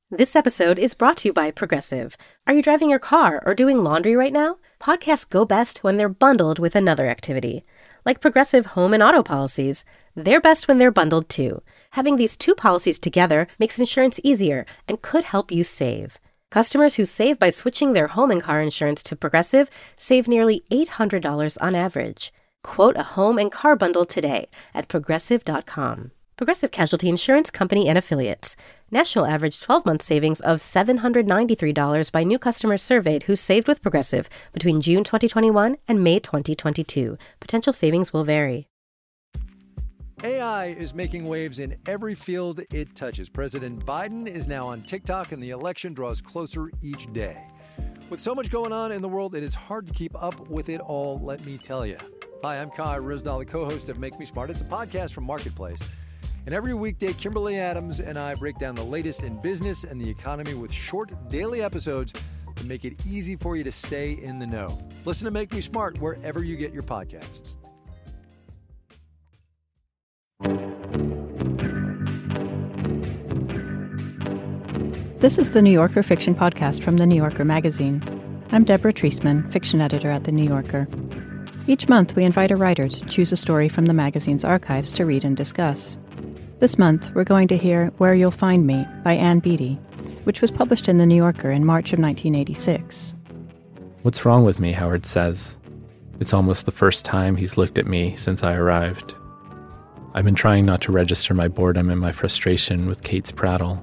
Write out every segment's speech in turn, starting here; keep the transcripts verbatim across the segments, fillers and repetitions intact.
This episode is brought to you by Progressive. Are you driving your car or doing laundry right now? Podcasts go best when they're bundled with another activity. Like Progressive home and auto policies, they're best when they're bundled too. Having these two policies together makes insurance easier and could help you save. Customers who save by switching their home and car insurance to Progressive save nearly eight hundred dollars on average. Quote a home and car bundle today at progressive dot com. Progressive Casualty Insurance Company and Affiliates. National average twelve-month savings of seven hundred ninety-three dollars by new customers surveyed who saved with Progressive between June twenty twenty-one and May twenty twenty-two. Potential savings will vary. A I is making waves in every field it touches. President Biden is now on TikTok, and the election draws closer each day. With so much going on in the world, it is hard to keep up with it all, let me tell you. Hi, I'm Kai Ryssdal, the co-host of Make Me Smart. It's a podcast from Marketplace. And every weekday, Kimberly Adams and I break down the latest in business and the economy with short daily episodes to make it easy for you to stay in the know. Listen to Make Me Smart wherever you get your podcasts. This is the New Yorker Fiction Podcast from The New Yorker magazine. I'm Deborah Treisman, fiction editor at The New Yorker. Each month, we invite a writer to choose a story from the magazine's archives to read and discuss. This month, we're going to hear Where You'll Find Me by Ann Beattie, which was published in The New Yorker in March of nineteen eighty-six. What's wrong with me, Howard says. It's almost the first time he's looked at me since I arrived. I've been trying not to register my boredom and my frustration with Kate's prattle.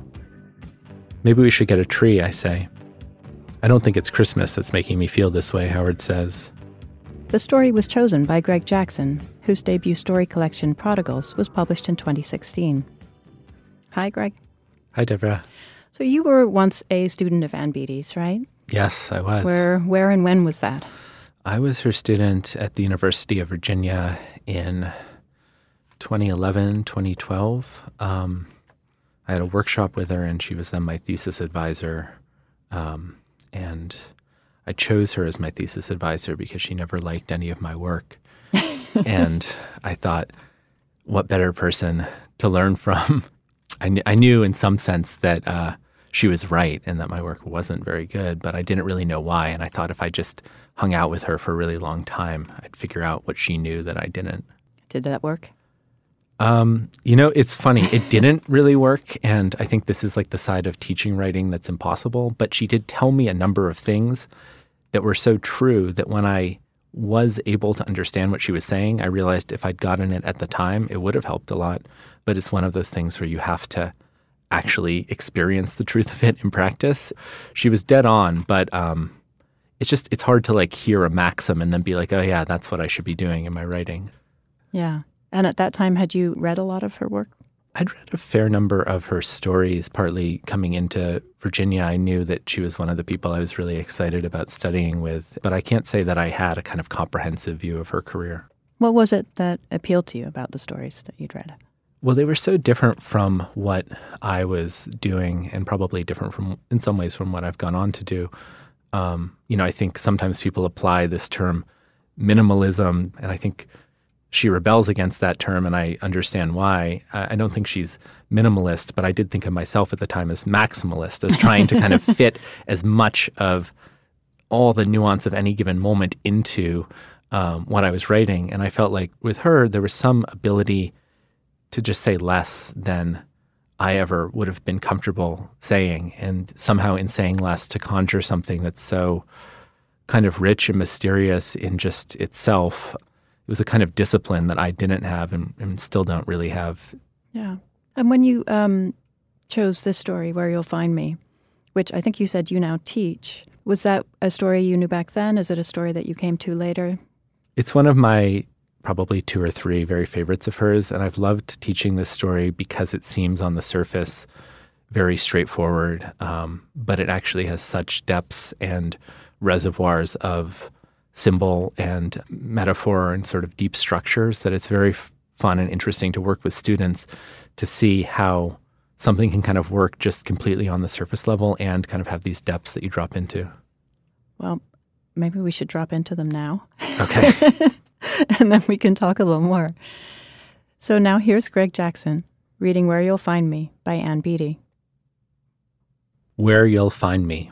Maybe we should get a tree, I say. I don't think it's Christmas that's making me feel this way, Howard says. The story was chosen by Greg Jackson, whose debut story collection, Prodigals, was published in twenty sixteen. Hi, Greg. Hi, Deborah. So you were once a student of Ann Beattie's, right? Yes, I was. Where, where and when was that? I was her student at the University of Virginia in twenty eleven, twenty twelve. Um, I had a workshop with her, and she was then my thesis advisor. Um, and I chose her as my thesis advisor because she never liked any of my work. And I thought, what better person to learn from? I, kn- I knew in some sense that uh, she was right and that my work wasn't very good, but I didn't really know why. And I thought if I just hung out with her for a really long time, I'd figure out what she knew that I didn't. Did that work? Um, you know, it's funny. It didn't really work. And I think this is like the side of teaching writing that's impossible. But she did tell me a number of things that were so true that when I was able to understand what she was saying, I realized if I'd gotten it at the time, it would have helped a lot. But it's one of those things where you have to actually experience the truth of it in practice. She was dead on, but um, it's just, it's hard to like hear a maxim and then be like, oh yeah, that's what I should be doing in my writing. Yeah. And at that time, had you read a lot of her work? I'd read a fair number of her stories. Partly coming into Virginia, I knew that she was one of the people I was really excited about studying with, but I can't say that I had a kind of comprehensive view of her career. What was it that appealed to you about the stories that you'd read? Well, they were so different from what I was doing, and probably different from, in some ways, from what I've gone on to do. Um, you know, I think sometimes people apply this term minimalism, and I think she rebels against that term, and I understand why. I don't think she's minimalist, but I did think of myself at the time as maximalist, as trying to kind of fit as much of all the nuance of any given moment into um, what I was writing. And I felt like with her, there was some ability to just say less than I ever would have been comfortable saying, and somehow in saying less to conjure something that's so kind of rich and mysterious in just itself. It was a kind of discipline that I didn't have and, and still don't really have. Yeah. And when you um, chose this story, Where You'll Find Me, which I think you said you now teach, was that a story you knew back then? Is it a story that you came to later? It's one of my probably two or three very favorites of hers, and I've loved teaching this story because it seems on the surface very straightforward, um, but it actually has such depths and reservoirs of symbol and metaphor and sort of deep structures that it's very f- fun and interesting to work with students to see how something can kind of work just completely on the surface level and kind of have these depths that you drop into. Well, maybe we should drop into them now. Okay. And then we can talk a little more. So now here's Greg Jackson reading Where You'll Find Me by Ann Beattie. Where You'll Find Me.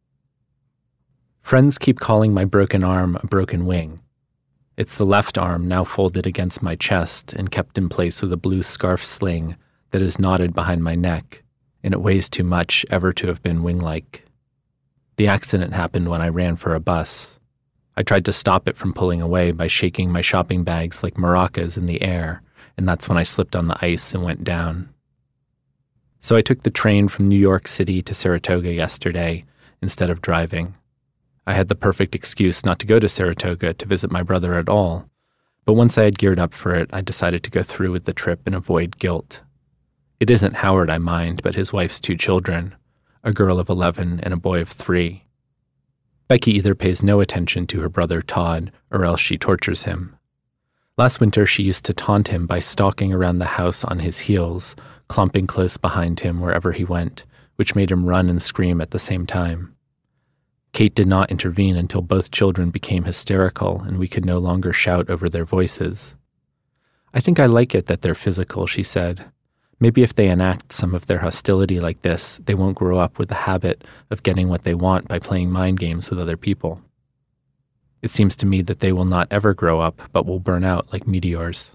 Friends keep calling my broken arm a broken wing. It's the left arm now folded against my chest and kept in place with a blue scarf sling that is knotted behind my neck, and it weighs too much ever to have been wing-like. The accident happened when I ran for a bus. I tried to stop it from pulling away by shaking my shopping bags like maracas in the air, and that's when I slipped on the ice and went down. So I took the train from New York City to Saratoga yesterday instead of driving. I had the perfect excuse not to go to Saratoga to visit my brother at all, but once I had geared up for it, I decided to go through with the trip and avoid guilt. It isn't Howard I mind, but his wife's two children, a girl of eleven and a boy of three. Becky either pays no attention to her brother Todd, or else she tortures him. Last winter, she used to taunt him by stalking around the house on his heels, clumping close behind him wherever he went, which made him run and scream at the same time. Kate did not intervene until both children became hysterical and we could no longer shout over their voices. I think I like it that they're physical, she said. Maybe if they enact some of their hostility like this, they won't grow up with the habit of getting what they want by playing mind games with other people. It seems to me that they will not ever grow up, but will burn out like meteors.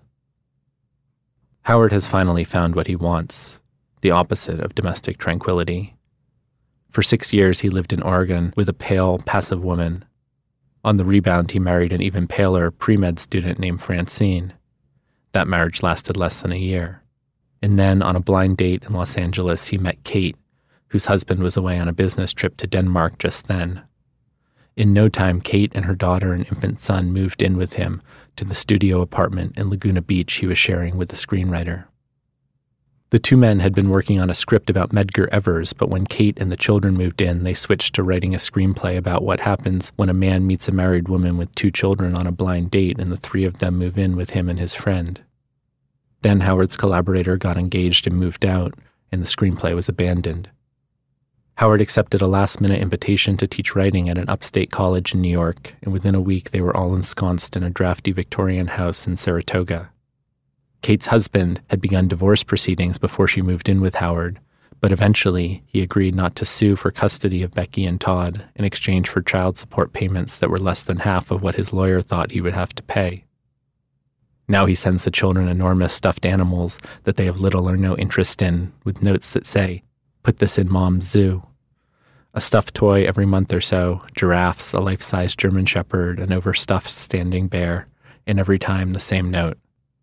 Howard has finally found what he wants, the opposite of domestic tranquility. For six years, he lived in Oregon with a pale, passive woman. On the rebound, he married an even paler pre-med student named Francine. That marriage lasted less than a year. And then, on a blind date in Los Angeles, he met Kate, whose husband was away on a business trip to Denmark just then. In no time, Kate and her daughter and infant son moved in with him to the studio apartment in Laguna Beach he was sharing with the screenwriter. The two men had been working on a script about Medgar Evers, but when Kate and the children moved in, they switched to writing a screenplay about what happens when a man meets a married woman with two children on a blind date and the three of them move in with him and his friend. Then Howard's collaborator got engaged and moved out, and the screenplay was abandoned. Howard accepted a last-minute invitation to teach writing at an upstate college in New York, and within a week they were all ensconced in a drafty Victorian house in Saratoga. Kate's husband had begun divorce proceedings before she moved in with Howard, but eventually he agreed not to sue for custody of Becky and Todd in exchange for child support payments that were less than half of what his lawyer thought he would have to pay. Now he sends the children enormous stuffed animals that they have little or no interest in, with notes that say, "Put this in Mom's zoo." A stuffed toy every month or so, giraffes, a life-size German shepherd, an overstuffed standing bear, and every time the same note.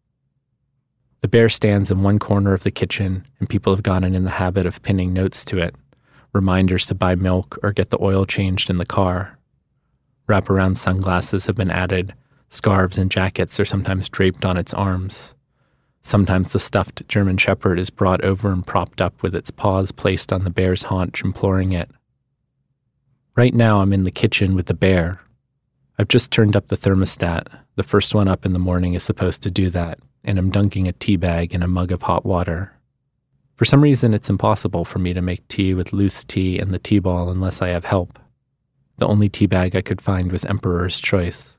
The bear stands in one corner of the kitchen, and people have gotten in the habit of pinning notes to it, reminders to buy milk or get the oil changed in the car. Wraparound sunglasses have been added, scarves and jackets are sometimes draped on its arms. Sometimes the stuffed German shepherd is brought over and propped up with its paws placed on the bear's haunch, imploring it. Right now I'm in the kitchen with the bear. I've just turned up the thermostat. The first one up in the morning is supposed to do that, and I'm dunking a tea bag in a mug of hot water. For some reason, it's impossible for me to make tea with loose tea and the tea ball unless I have help. The only tea bag I could find was Emperor's Choice.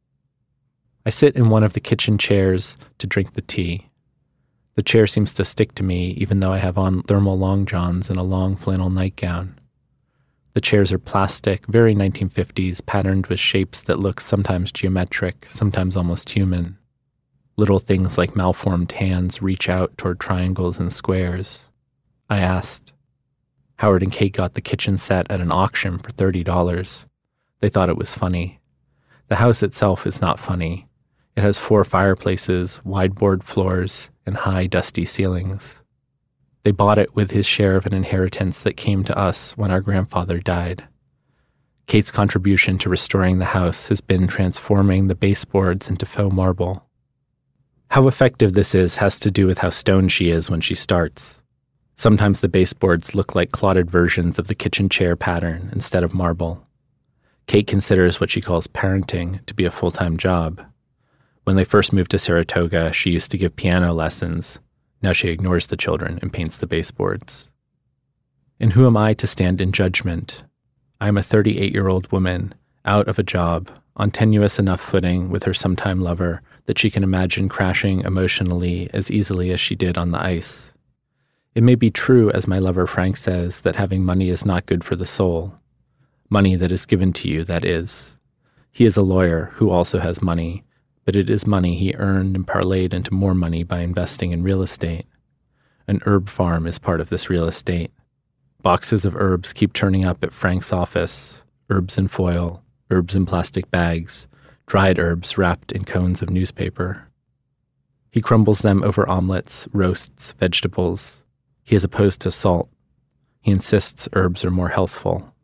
I sit in one of the kitchen chairs to drink the tea. The chair seems to stick to me, even though I have on thermal long johns and a long flannel nightgown. The chairs are plastic, very nineteen fifties, patterned with shapes that look sometimes geometric, sometimes almost human. Little things like malformed hands reach out toward triangles and squares. I asked. Howard and Kate got the kitchen set at an auction for thirty dollars. They thought it was funny. The house itself is not funny. It has four fireplaces, wide board floors, and high, dusty ceilings. They bought it with his share of an inheritance that came to us when our grandfather died. Kate's contribution to restoring the house has been transforming the baseboards into faux marble. How effective this is has to do with how stoned she is when she starts. Sometimes the baseboards look like clotted versions of the kitchen chair pattern instead of marble. Kate considers what she calls parenting to be a full-time job. When they first moved to Saratoga, she used to give piano lessons. Now she ignores the children and paints the baseboards. And who am I to stand in judgment? I am a thirty-eight-year-old woman, out of a job, on tenuous enough footing with her sometime lover that she can imagine crashing emotionally as easily as she did on the ice. It may be true, as my lover Frank says, that having money is not good for the soul. Money that is given to you, that is. He is a lawyer who also has money, but it is money he earned and parlayed into more money by investing in real estate. An herb farm is part of this real estate. Boxes of herbs keep turning up at Frank's office, herbs in foil, herbs in plastic bags, dried herbs wrapped in cones of newspaper. He crumbles them over omelets, roasts, vegetables. He is opposed to salt. He insists herbs are more healthful.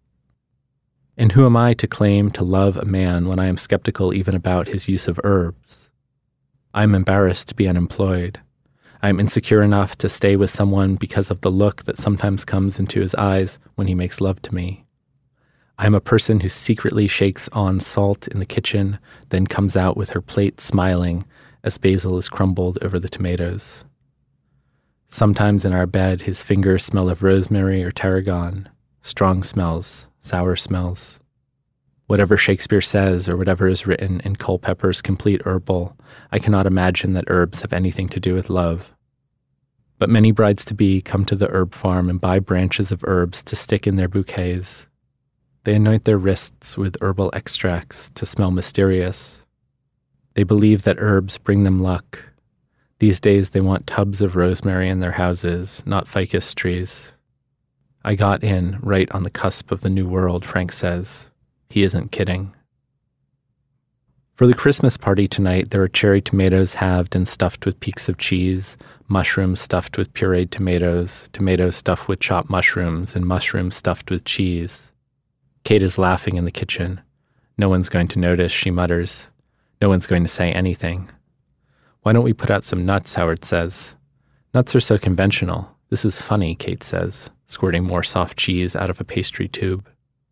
And who am I to claim to love a man when I am skeptical even about his use of herbs? I am embarrassed to be unemployed. I am insecure enough to stay with someone because of the look that sometimes comes into his eyes when he makes love to me. I am a person who secretly shakes on salt in the kitchen, then comes out with her plate smiling as basil is crumbled over the tomatoes. Sometimes in our bed, his fingers smell of rosemary or tarragon, strong smells, sour smells. Whatever Shakespeare says or whatever is written in Culpeper's Complete Herbal, I cannot imagine that herbs have anything to do with love. But many brides-to-be come to the herb farm and buy branches of herbs to stick in their bouquets. They anoint their wrists with herbal extracts to smell mysterious. They believe that herbs bring them luck. These days they want tubs of rosemary in their houses, not ficus trees. I got in right on the cusp of the new world, Frank says. He isn't kidding. For the Christmas party tonight, there are cherry tomatoes halved and stuffed with peaks of cheese, mushrooms stuffed with pureed tomatoes, tomatoes stuffed with chopped mushrooms, and mushrooms stuffed with cheese. Kate is laughing in the kitchen. No one's going to notice, she mutters. No one's going to say anything. Why don't we put out some nuts, Howard says. Nuts are so conventional. This is funny, Kate says, squirting more soft cheese out of a pastry tube.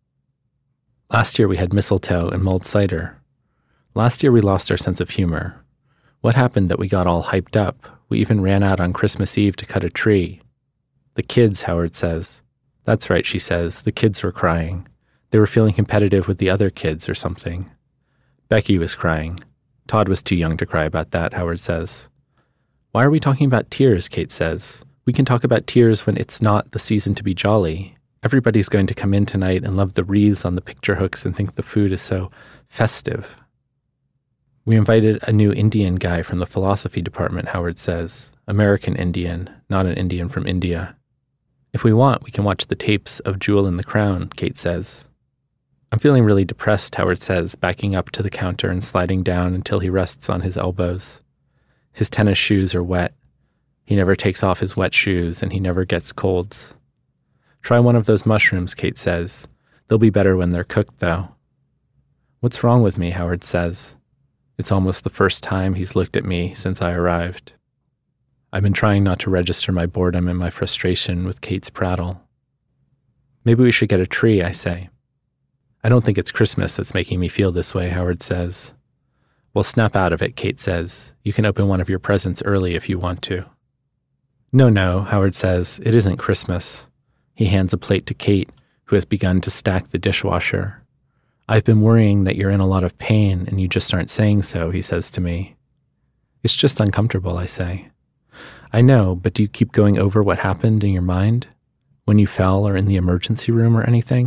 Last year we had mistletoe and mulled cider. Last year we lost our sense of humor. What happened that we got all hyped up? We even ran out on Christmas Eve to cut a tree. The kids, Howard says. That's right, she says. The kids were crying. They were feeling competitive with the other kids or something. Becky was crying. Todd was too young to cry about that, Howard says. Why are we talking about tears, Kate says. We can talk about tears when it's not the season to be jolly. Everybody's going to come in tonight and love the wreaths on the picture hooks and think the food is so festive. We invited a new Indian guy from the philosophy department, Howard says. American Indian, not an Indian from India. If we want, we can watch the tapes of Jewel in the Crown, Kate says. I'm feeling really depressed, Howard says, backing up to the counter and sliding down until he rests on his elbows. His tennis shoes are wet. He never takes off his wet shoes, and he never gets colds. Try one of those mushrooms, Kate says. They'll be better when they're cooked, though. What's wrong with me, Howard says. It's almost the first time he's looked at me since I arrived. I've been trying not to register my boredom and my frustration with Kate's prattle. Maybe we should get a tree, I say. I don't think it's Christmas that's making me feel this way, Howard says. Well, snap out of it, Kate says. You can open one of your presents early if you want to. No, no, Howard says. It isn't Christmas. He hands a plate to Kate, who has begun to stack the dishwasher. I've been worrying that you're in a lot of pain and you just aren't saying so, he says to me. It's just uncomfortable, I say. I know, but do you keep going over what happened in your mind? When you fell or in the emergency room or anything?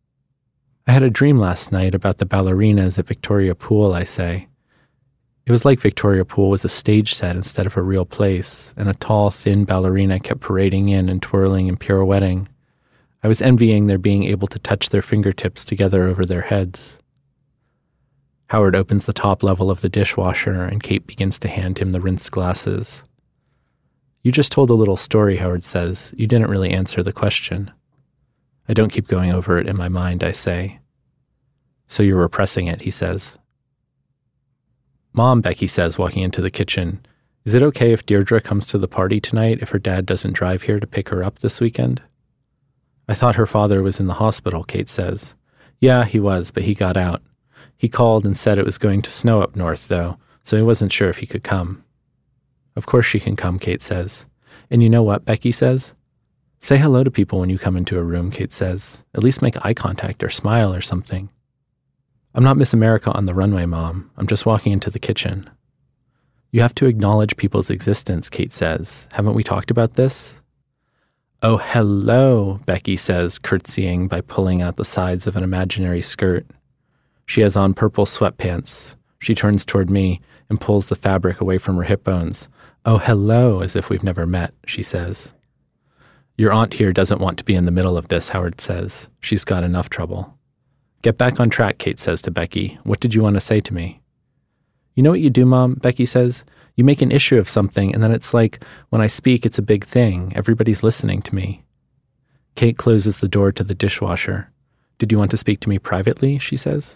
I had a dream last night about the ballerinas at Victoria Pool, I say. It was like Victoria Pool was a stage set instead of a real place, and a tall, thin ballerina kept parading in and twirling and pirouetting. I was envying their being able to touch their fingertips together over their heads. Howard opens the top level of the dishwasher, and Kate begins to hand him the rinse glasses. You just told a little story, Howard says. You didn't really answer the question. I don't keep going over it in my mind, I say. So you're repressing it, he says. Mom, Becky says, walking into the kitchen, is it okay if Deirdre comes to the party tonight if her dad doesn't drive here to pick her up this weekend? I thought her father was in the hospital, Kate says. Yeah, he was, but he got out. He called and said it was going to snow up north, though, so he wasn't sure if he could come. Of course she can come, Kate says. And you know what, Becky says? Say hello to people when you come into a room, Kate says. At least make eye contact or smile or something. I'm not Miss America on the runway, Mom. I'm just walking into the kitchen. You have to acknowledge people's existence, Kate says. Haven't we talked about this? "Oh, hello," Becky says, curtsying by pulling out the sides of an imaginary skirt. She has on purple sweatpants. She turns toward me and pulls the fabric away from her hip bones. "Oh, hello," as if we've never met, she says. "Your aunt here doesn't want to be in the middle of this," Howard says. "She's got enough trouble." "Get back on track," Kate says to Becky. "What did you want to say to me?" "You know what you do, Mom?" Becky says. "You make an issue of something, and then it's like, when I speak, it's a big thing. Everybody's listening to me." Kate closes the door to the dishwasher. "Did you want to speak to me privately?" she says.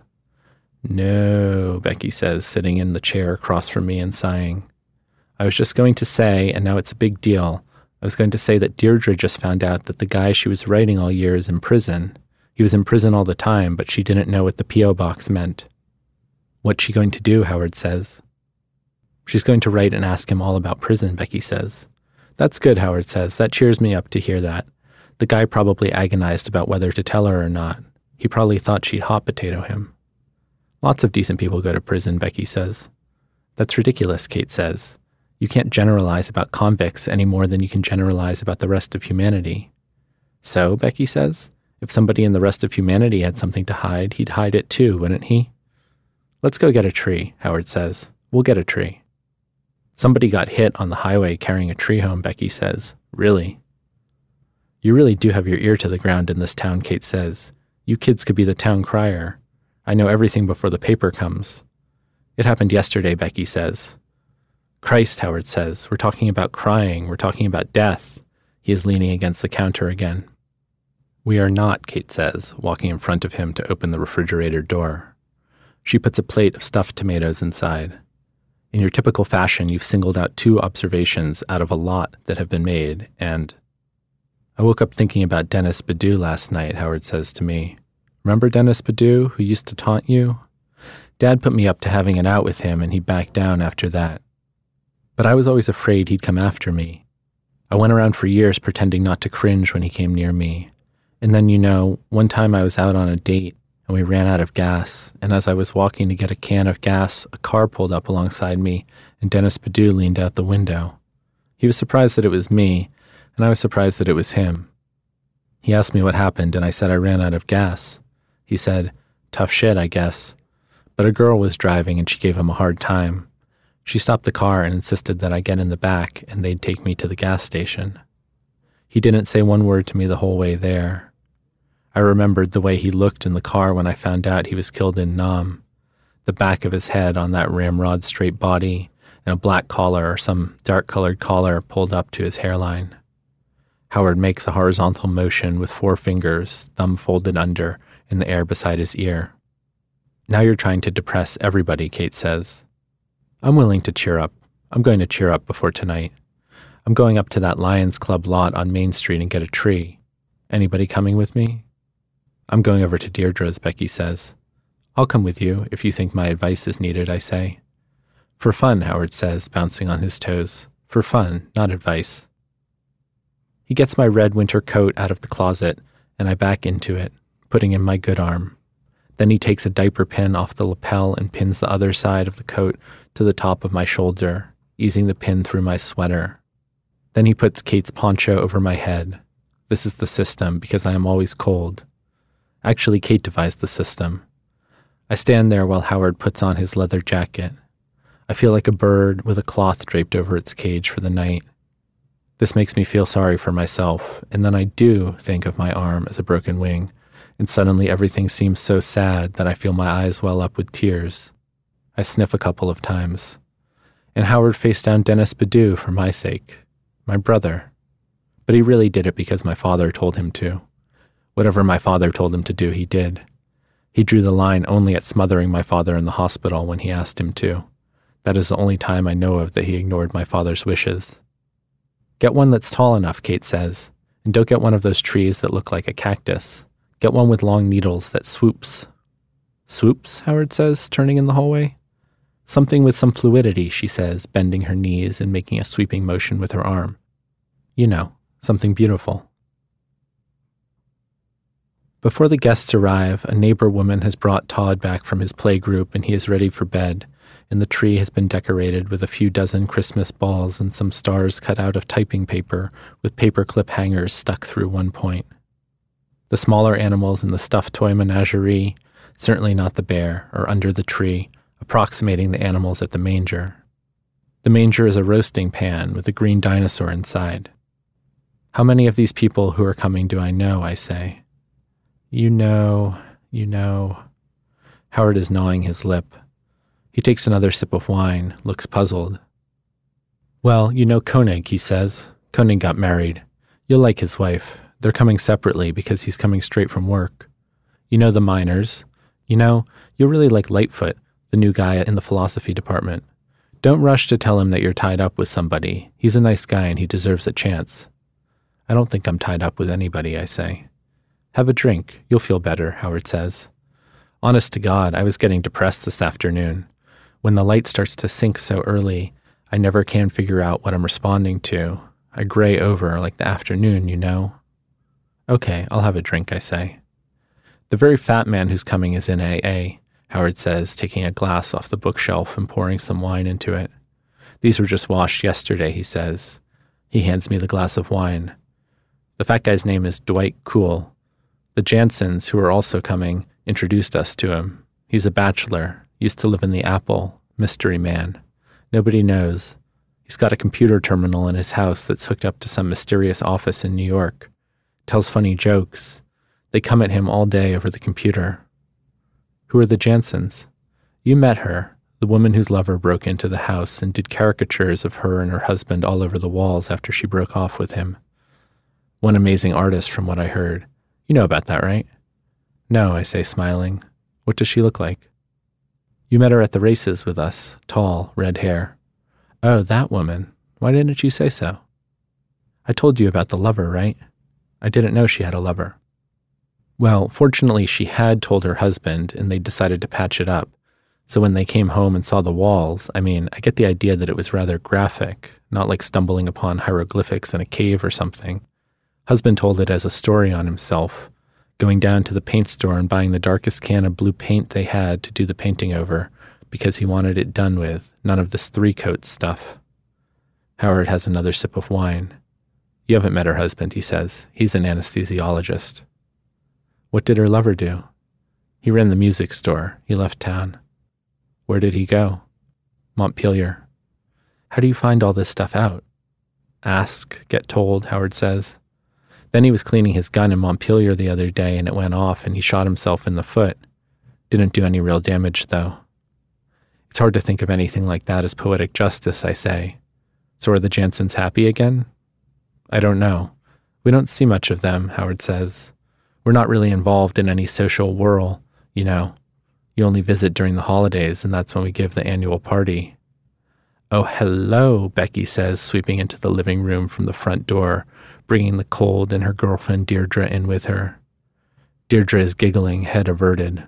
"No," Becky says, sitting in the chair across from me and sighing. "I was just going to say, and now it's a big deal, I was going to say that Deirdre just found out that the guy she was writing all year is in prison. He was in prison all the time, but she didn't know what the P O box meant." "What's she going to do?" Howard says. "She's going to write and ask him all about prison," Becky says. "That's good," Howard says. "That cheers me up to hear that. The guy probably agonized about whether to tell her or not. He probably thought she'd hot potato him." "Lots of decent people go to prison," Becky says. "That's ridiculous," Kate says. "You can't generalize about convicts any more than you can generalize about the rest of humanity." "So," Becky says, "if somebody in the rest of humanity had something to hide, he'd hide it too, wouldn't he?" "Let's go get a tree," Howard says. "We'll get a tree." "Somebody got hit on the highway carrying a tree home," Becky says. "Really?" "You really do have your ear to the ground in this town," Kate says. "You kids could be the town crier. I know everything before the paper comes." "It happened yesterday," Becky says. "Christ," Howard says. "We're talking about crying. We're talking about death." He is leaning against the counter again. "We are not," Kate says, walking in front of him to open the refrigerator door. She puts a plate of stuffed tomatoes inside. "In your typical fashion, you've singled out two observations out of a lot that have been made, and—" "I woke up thinking about Dennis Badu last night," Howard says to me. "Remember Dennis Badu, who used to taunt you? Dad put me up to having it out with him, and he backed down after that. But I was always afraid he'd come after me. I went around for years pretending not to cringe when he came near me. And then, you know, one time I was out on a date, and we ran out of gas, and as I was walking to get a can of gas, a car pulled up alongside me, and Dennis Badu leaned out the window. He was surprised that it was me, and I was surprised that it was him. He asked me what happened, and I said I ran out of gas. He said, 'Tough shit, I guess.' But a girl was driving, and she gave him a hard time. She stopped the car and insisted that I get in the back, and they'd take me to the gas station. He didn't say one word to me the whole way there. I remembered the way he looked in the car when I found out he was killed in Nam, the back of his head on that ramrod straight body, and a black collar or some dark-colored collar pulled up to his hairline. Howard makes a horizontal motion with four fingers, thumb folded under, in the air beside his ear. "Now you're trying to depress everybody," Kate says. "I'm willing to cheer up. I'm going to cheer up before tonight. I'm going up to that Lions Club lot on Main Street and get a tree. Anybody coming with me?" "I'm going over to Deirdre's," Becky says. "I'll come with you if you think my advice is needed," I say. "For fun," Howard says, bouncing on his toes. "For fun, not advice." He gets my red winter coat out of the closet, and I back into it, putting in my good arm. Then he takes a diaper pin off the lapel and pins the other side of the coat to the top of my shoulder, easing the pin through my sweater. Then he puts Kate's poncho over my head. This is the system, because I am always cold. Actually, Kate devised the system. I stand there while Howard puts on his leather jacket. I feel like a bird with a cloth draped over its cage for the night. This makes me feel sorry for myself, and then I do think of my arm as a broken wing, and suddenly everything seems so sad that I feel my eyes well up with tears. I sniff a couple of times. And Howard faced down Dennis Badu for my sake, my brother. But he really did it because my father told him to. Whatever my father told him to do, he did. He drew the line only at smothering my father in the hospital when he asked him to. That is the only time I know of that he ignored my father's wishes. "Get one that's tall enough," Kate says, "and don't get one of those trees that look like a cactus. Get one with long needles that swoops." "Swoops?" Howard says, turning in the hallway. "Something with some fluidity," she says, bending her knees and making a sweeping motion with her arm. "You know, something beautiful." Before the guests arrive, a neighbor woman has brought Todd back from his play group and he is ready for bed, and the tree has been decorated with a few dozen Christmas balls and some stars cut out of typing paper with paperclip hangers stuck through one point. The smaller animals in the stuffed toy menagerie, certainly not the bear, are under the tree, approximating the animals at the manger. The manger is a roasting pan with a green dinosaur inside. How many of these people who are coming do I know, I say. You know, you know. Howard is gnawing his lip. He takes another sip of wine, looks puzzled. Well, you know Koenig, he says. Koenig got married. You'll like his wife. They're coming separately because he's coming straight from work. You know the Miners. You know, you'll really like Lightfoot, the new guy in the philosophy department. Don't rush to tell him that you're tied up with somebody. He's a nice guy and he deserves a chance. I don't think I'm tied up with anybody, I say. Have a drink. You'll feel better, Howard says. Honest to God, I was getting depressed this afternoon. When the light starts to sink so early, I never can figure out what I'm responding to. I gray over like the afternoon, you know. Okay, I'll have a drink, I say. The very fat man who's coming is in A A, Howard says, taking a glass off the bookshelf and pouring some wine into it. These were just washed yesterday, he says. He hands me the glass of wine. The fat guy's name is Dwight Cool. The Jansons, who are also coming, introduced us to him. He's a bachelor, used to live in the Apple, mystery man. Nobody knows. He's got a computer terminal in his house that's hooked up to some mysterious office in New York. Tells funny jokes. They come at him all day over the computer. Who are the Jansons? You met her, the woman whose lover broke into the house and did caricatures of her and her husband all over the walls after she broke off with him. One amazing artist from what I heard. You know about that, right? No, I say, smiling. What does she look like? You met her at the races with us, tall, red hair. Oh, that woman. Why didn't you say so? I told you about the lover, right? I didn't know she had a lover. Well, fortunately she had told her husband and they decided to patch it up. So when they came home and saw the walls, I mean, I get the idea that it was rather graphic, not like stumbling upon hieroglyphics in a cave or something. Husband told it as a story on himself, going down to the paint store and buying the darkest can of blue paint they had to do the painting over, because he wanted it done with, none of this three-coat stuff. Howard has another sip of wine. You haven't met her husband, he says. He's an anesthesiologist. What did her lover do? He ran the music store. He left town. Where did he go? Montpelier. How do you find all this stuff out? Ask, get told, Howard says. Then he was cleaning his gun in Montpelier the other day and it went off and he shot himself in the foot. Didn't do any real damage, though. It's hard to think of anything like that as poetic justice, I say. So are the Jansons happy again? I don't know. We don't see much of them, Howard says. We're not really involved in any social whirl, you know. You only visit during the holidays, and that's when we give the annual party. Oh, hello, Becky says, sweeping into the living room from the front door, bringing the cold and her girlfriend Deirdre in with her. Deirdre is giggling, head averted.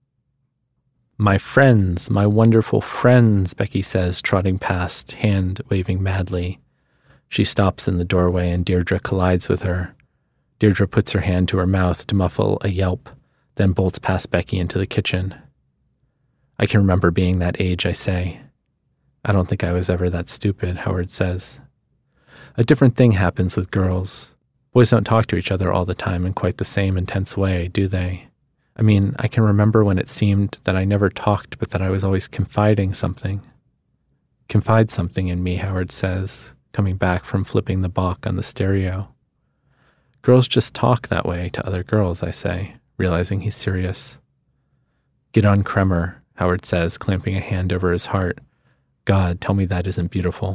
My friends, my wonderful friends, Becky says, trotting past, hand waving madly. She stops in the doorway and Deirdre collides with her. Deirdre puts her hand to her mouth to muffle a yelp, then bolts past Becky into the kitchen. I can remember being that age, I say. I don't think I was ever that stupid, Howard says. A different thing happens with girls. Boys don't talk to each other all the time in quite the same intense way, do they? I mean, I can remember when it seemed that I never talked, but that I was always confiding something. Confide something in me, Howard says, coming back from flipping the Bach on the stereo. Girls just talk that way to other girls, I say, realizing he's serious. Get on Kremer, Howard says, clamping a hand over his heart. God, tell me that isn't beautiful.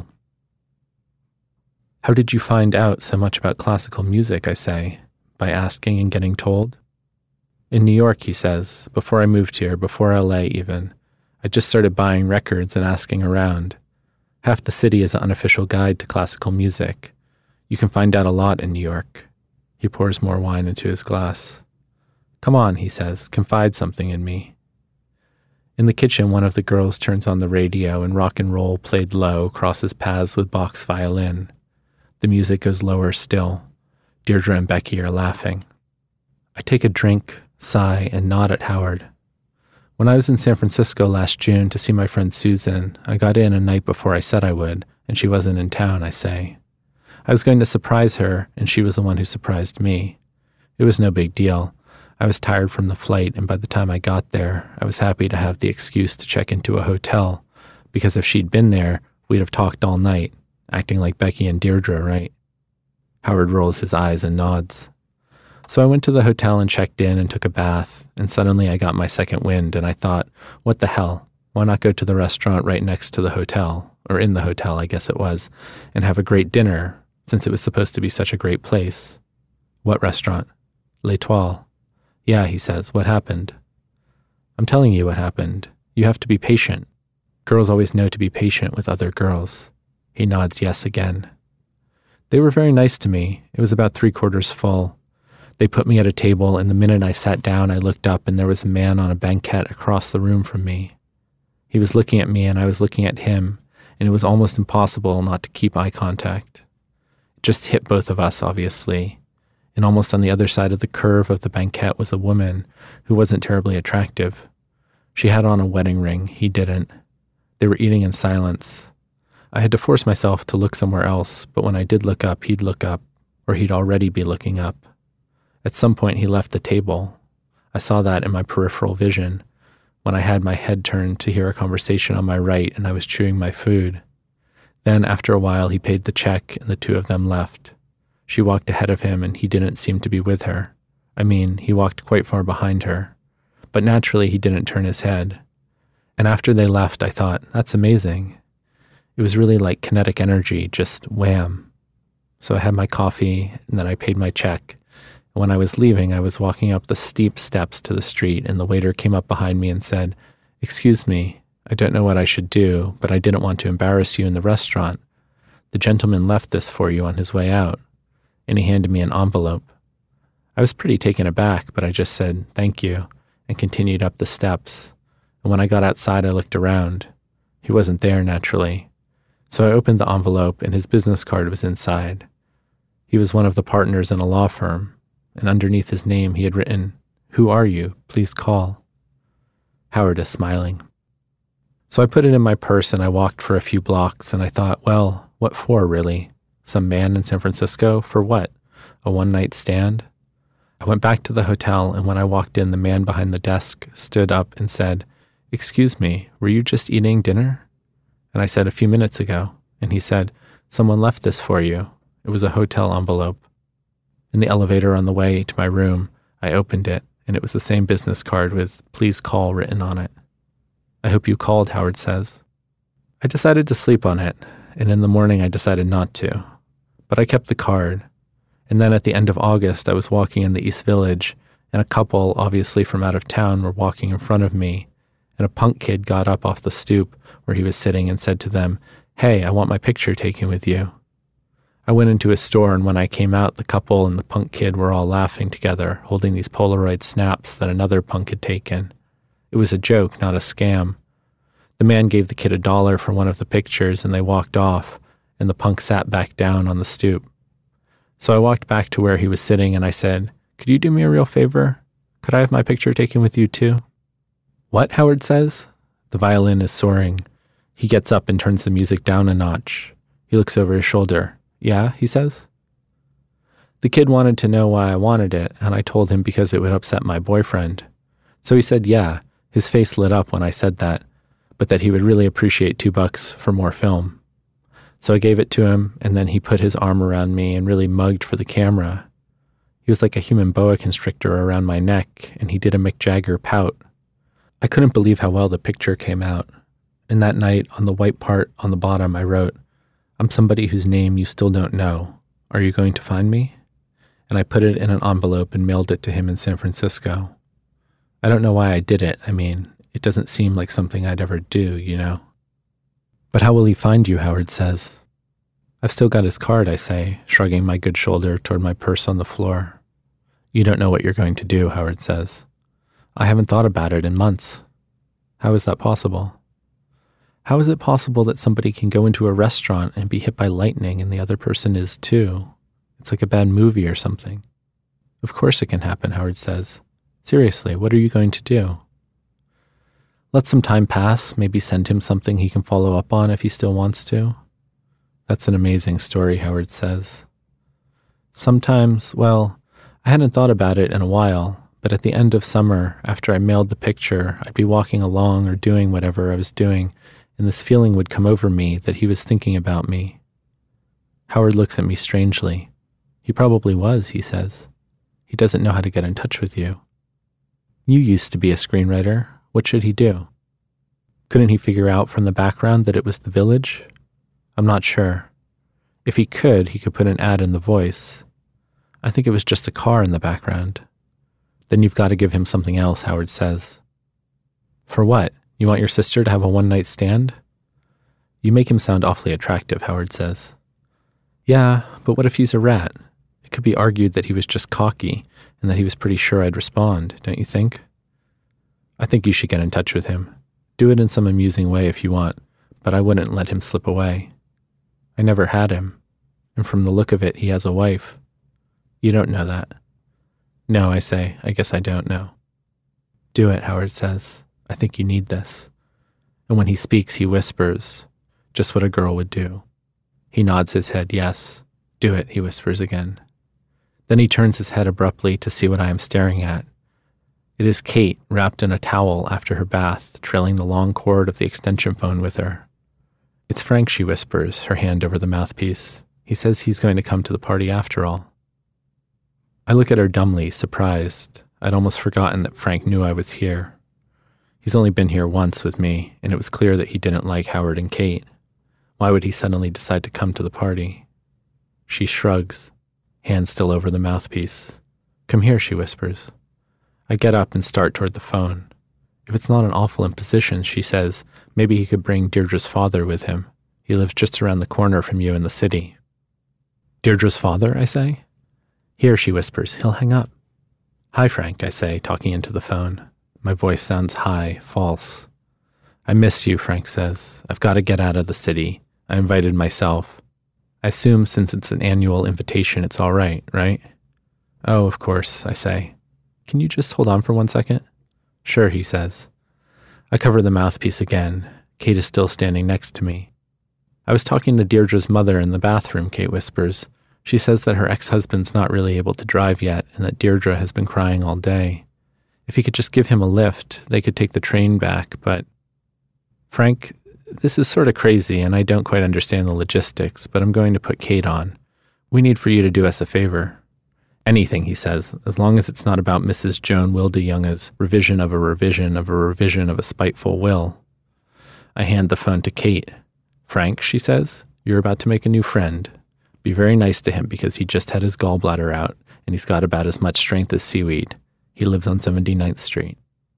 How did you find out so much about classical music, I say, by asking and getting told? In New York, he says, before I moved here, before L A even, I just started buying records and asking around. Half the city is an unofficial guide to classical music. You can find out a lot in New York. He pours more wine into his glass. Come on, he says, confide something in me. In the kitchen, one of the girls turns on the radio and rock and roll played low crosses paths with Bach's violin. The music goes lower still. Deirdre and Becky are laughing. I take a drink, sigh, and nod at Howard. When I was in San Francisco last June to see my friend Susan, I got in a night before I said I would, and she wasn't in town, I say. I was going to surprise her, and she was the one who surprised me. It was no big deal. I was tired from the flight, and by the time I got there, I was happy to have the excuse to check into a hotel, because if she'd been there, we'd have talked all night, acting like Becky and Deirdre, right? Howard rolls his eyes and nods. So I went to the hotel and checked in and took a bath, and suddenly I got my second wind, and I thought, what the hell? Why not go to the restaurant right next to the hotel, or in the hotel, I guess it was, and have a great dinner, since it was supposed to be such a great place? What restaurant? L'Etoile. Yeah, he says, what happened? I'm telling you what happened. You have to be patient. Girls always know to be patient with other girls. He nods yes again. They were very nice to me. It was about three quarters full. They put me at a table, and the minute I sat down, I looked up, and there was a man on a banquette across the room from me. He was looking at me, and I was looking at him, and it was almost impossible not to keep eye contact. It just hit both of us, obviously, and almost on the other side of the curve of the banquette was a woman who wasn't terribly attractive. She had on a wedding ring. He didn't. They were eating in silence. I had to force myself to look somewhere else, but when I did look up, he'd look up, or he'd already be looking up. At some point, he left the table. I saw that in my peripheral vision when I had my head turned to hear a conversation on my right and I was chewing my food. Then, after a while, he paid the check and the two of them left. She walked ahead of him and he didn't seem to be with her. I mean, he walked quite far behind her. But naturally, he didn't turn his head. And after they left, I thought, that's amazing. It was really like kinetic energy, just wham. So I had my coffee and then I paid my check. When I was leaving, I was walking up the steep steps to the street, and the waiter came up behind me and said, "Excuse me, I don't know what I should do, but I didn't want to embarrass you in the restaurant. The gentleman left this for you on his way out." And he handed me an envelope. I was pretty taken aback, but I just said, "Thank you," and continued up the steps. And when I got outside, I looked around. He wasn't there, naturally. So I opened the envelope, and his business card was inside. He was one of the partners in a law firm. And underneath his name he had written, "Who are you? Please call." Howard is smiling. So I put it in my purse and I walked for a few blocks and I thought, well, what for really? Some man in San Francisco? For what? A one-night stand? I went back to the hotel, and when I walked in, the man behind the desk stood up and said, "Excuse me, were you just eating dinner?" And I said, "A few minutes ago." And he said, "Someone left this for you." It was a hotel envelope. In the elevator on the way to my room, I opened it, and it was the same business card with "Please call" written on it. "I hope you called," Howard says. I decided to sleep on it, and in the morning I decided not to. But I kept the card. And then at the end of August, I was walking in the East Village, and a couple, obviously from out of town, were walking in front of me, and a punk kid got up off the stoop where he was sitting and said to them, "Hey, I want my picture taken with you." I went into a store, and when I came out, the couple and the punk kid were all laughing together, holding these Polaroid snaps that another punk had taken. It was a joke, not a scam. The man gave the kid a dollar for one of the pictures, and they walked off, and the punk sat back down on the stoop. So I walked back to where he was sitting, and I said, "Could you do me a real favor? Could I have my picture taken with you too?" "What?" Howard says. The violin is soaring. He gets up and turns the music down a notch. He looks over his shoulder. "Yeah," he says. The kid wanted to know why I wanted it, and I told him because it would upset my boyfriend. So he said, yeah, his face lit up when I said that, but that he would really appreciate two bucks for more film. So I gave it to him, and then he put his arm around me and really mugged for the camera. He was like a human boa constrictor around my neck, and he did a Mick Jagger pout. I couldn't believe how well the picture came out. And that night, on the white part on the bottom, I wrote, "I'm somebody whose name you still don't know. Are you going to find me?" And I put it in an envelope and mailed it to him in San Francisco. I don't know why I did it. I mean, it doesn't seem like something I'd ever do, you know. "But how will he find you?" Howard says. "I've still got his card," I say, shrugging my good shoulder toward my purse on the floor. "You don't know what you're going to do," Howard says. "I haven't thought about it in months." "How is that possible?" "How is it possible that somebody can go into a restaurant and be hit by lightning and the other person is too? It's like a bad movie or something." "Of course it can happen," Howard says. "Seriously, what are you going to do?" Let some time pass, maybe send him something he can follow up on if he still wants to. That's an amazing story, Howard says. Sometimes, well, I hadn't thought about it in a while, but at the end of summer, after I mailed the picture, I'd be walking along or doing whatever I was doing, and this feeling would come over me that he was thinking about me. Howard looks at me strangely. He probably was, he says. He doesn't know how to get in touch with you. You used to be a screenwriter. What should he do? Couldn't he figure out from the background that it was the village? I'm not sure. If he could, he could put an ad in The Voice. I think it was just a car in the background. Then you've got to give him something else, Howard says. For what? You want your sister to have a one-night stand? You make him sound awfully attractive, Howard says. Yeah, but what if he's a rat? It could be argued that he was just cocky and that he was pretty sure I'd respond, don't you think? I think you should get in touch with him. Do it in some amusing way if you want, but I wouldn't let him slip away. I never had him, and from the look of it, he has a wife. You don't know that. No, I say, I guess I don't know. Do it, Howard says. I think you need this. And when he speaks, he whispers, just what a girl would do. He nods his head, yes. Do it, he whispers again. Then he turns his head abruptly to see what I am staring at. It is Kate, wrapped in a towel after her bath, trailing the long cord of the extension phone with her. It's Frank, she whispers, her hand over the mouthpiece. He says he's going to come to the party after all. I look at her dumbly, surprised. I'd almost forgotten that Frank knew I was here. He's only been here once with me, and it was clear that he didn't like Howard and Kate. Why would he suddenly decide to come to the party? She shrugs, hand still over the mouthpiece. Come here, she whispers. I get up and start toward the phone. If it's not an awful imposition, she says, maybe he could bring Deirdre's father with him. He lives just around the corner from you in the city. Deirdre's father, I say? Here, she whispers, he'll hang up. Hi, Frank, I say, talking into the phone. My voice sounds high, false. I miss you, Frank says. I've got to get out of the city. I invited myself. I assume since it's an annual invitation, it's all right, right? Oh, of course, I say. Can you just hold on for one second? Sure, he says. I cover the mouthpiece again. Kate is still standing next to me. I was talking to Deirdre's mother in the bathroom, Kate whispers. She says that her ex-husband's not really able to drive yet and that Deirdre has been crying all day. If he could just give him a lift, they could take the train back, but... Frank, this is sort of crazy and I don't quite understand the logistics, but I'm going to put Kate on. We need for you to do us a favor. Anything, he says, as long as it's not about Missus Joan Wilde-Young's revision of a revision of a revision of a spiteful will. I hand the phone to Kate. Frank, she says, you're about to make a new friend. Be very nice to him because he just had his gallbladder out and he's got about as much strength as seaweed. He lives on seventy-ninth Street.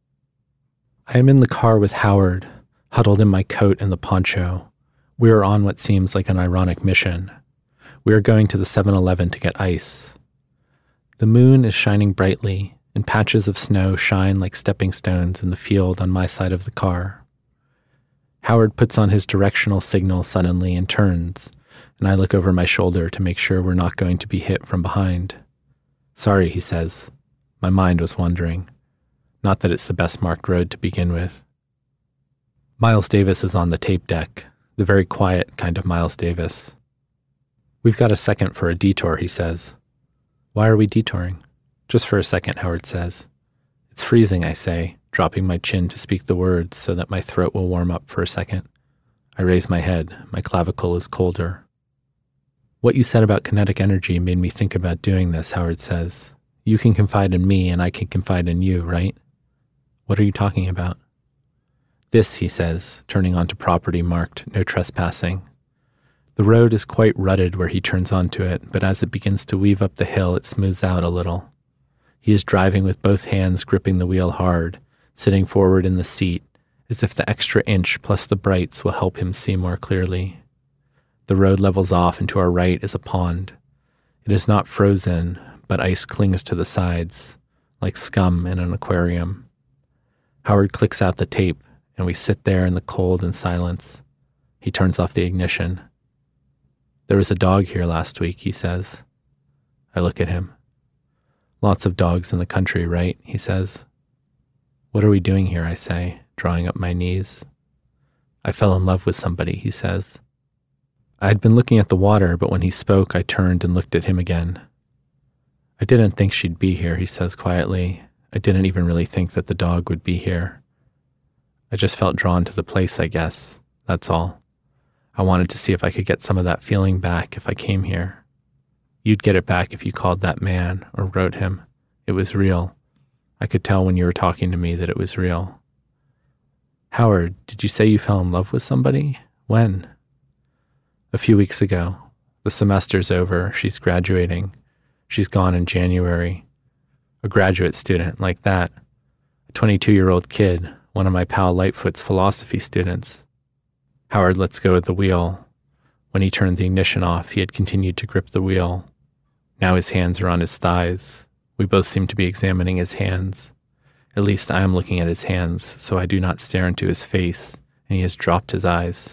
I am in the car with Howard, huddled in my coat and the poncho. We are on what seems like an ironic mission. We are going to the seven eleven to get ice. The moon is shining brightly, and patches of snow shine like stepping stones in the field on my side of the car. Howard puts on his directional signal suddenly and turns, and I look over my shoulder to make sure we're not going to be hit from behind. Sorry, he says. My mind was wandering. Not that it's the best marked road to begin with. Miles Davis is on the tape deck, the very quiet kind of Miles Davis. We've got a second for a detour, he says. Why are we detouring? Just for a second, Howard says. It's freezing, I say, dropping my chin to speak the words so that my throat will warm up for a second. I raise my head. My clavicle is colder. What you said about kinetic energy made me think about doing this, Howard says. You can confide in me and I can confide in you, right? What are you talking about? This, he says, turning onto property marked no trespassing. The road is quite rutted where he turns onto it, but as it begins to weave up the hill, it smooths out a little. He is driving with both hands gripping the wheel hard, sitting forward in the seat, as if the extra inch plus the brights will help him see more clearly. The road levels off, and to our right is a pond. It is not frozen, but ice clings to the sides, like scum in an aquarium. Howard clicks out the tape, and we sit there in the cold and silence. He turns off the ignition. There was a dog here last week, he says. I look at him. Lots of dogs in the country, right? He says. What are we doing here, I say, drawing up my knees. I fell in love with somebody, he says. I had been looking at the water, but when he spoke, I turned and looked at him again. I didn't think she'd be here, he says quietly. I didn't even really think that the dog would be here. I just felt drawn to the place, I guess. That's all. I wanted to see if I could get some of that feeling back if I came here. You'd get it back if you called that man or wrote him. It was real. I could tell when you were talking to me that it was real. Howard, did you say you fell in love with somebody? When? A few weeks ago. The semester's over. She's graduating. She's gone in January. A graduate student like that. A twenty-two-year-old kid, one of my pal Lightfoot's philosophy students. Howard lets go of the wheel. When he turned the ignition off, he had continued to grip the wheel. Now his hands are on his thighs. We both seem to be examining his hands. At least I am looking at his hands, so I do not stare into his face, and he has dropped his eyes.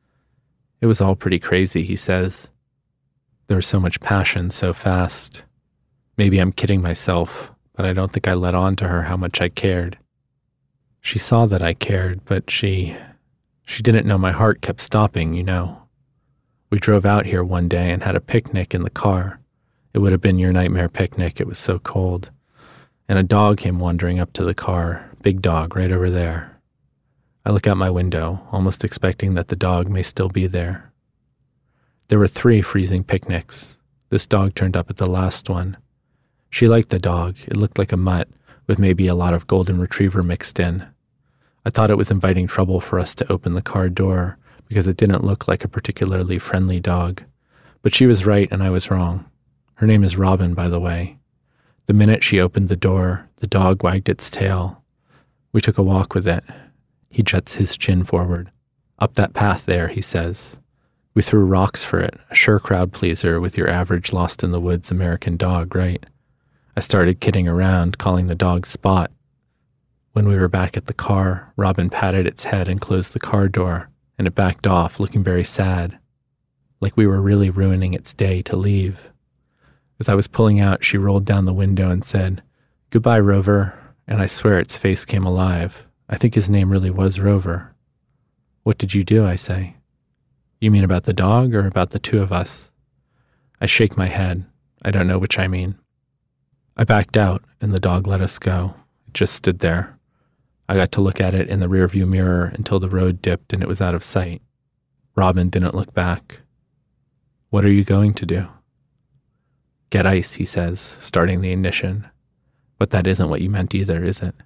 It was all pretty crazy, he says. There was so much passion so fast. Maybe I'm kidding myself, but I don't think I let on to her how much I cared. She saw that I cared, but she... she didn't know my heart kept stopping, you know. We drove out here one day and had a picnic in the car. It would have been your nightmare picnic, it was so cold. And a dog came wandering up to the car, big dog right over there. I look out my window, almost expecting that the dog may still be there. There were three freezing picnics. This dog turned up at the last one. She liked the dog. It looked like a mutt, with maybe a lot of golden retriever mixed in. I thought it was inviting trouble for us to open the car door, because it didn't look like a particularly friendly dog. But she was right and I was wrong. Her name is Robin, by the way. The minute she opened the door, the dog wagged its tail. We took a walk with it. He juts his chin forward. Up that path there, he says. We threw rocks for it, a sure crowd pleaser with your average lost-in-the-woods American dog, right? I started kidding around, calling the dog Spot. When we were back at the car, Robin patted its head and closed the car door, and it backed off, looking very sad, like we were really ruining its day to leave. As I was pulling out, she rolled down the window and said, "Goodbye, Rover," and I swear its face came alive. I think his name really was Rover. What did you do, I say. You mean about the dog or about the two of us? I shake my head. I don't know which I mean. I backed out, and the dog let us go. It just stood there. I got to look at it in the rearview mirror until the road dipped and it was out of sight. Robin didn't look back. What are you going to do? Get ice, he says, starting the ignition. But that isn't what you meant either, is it?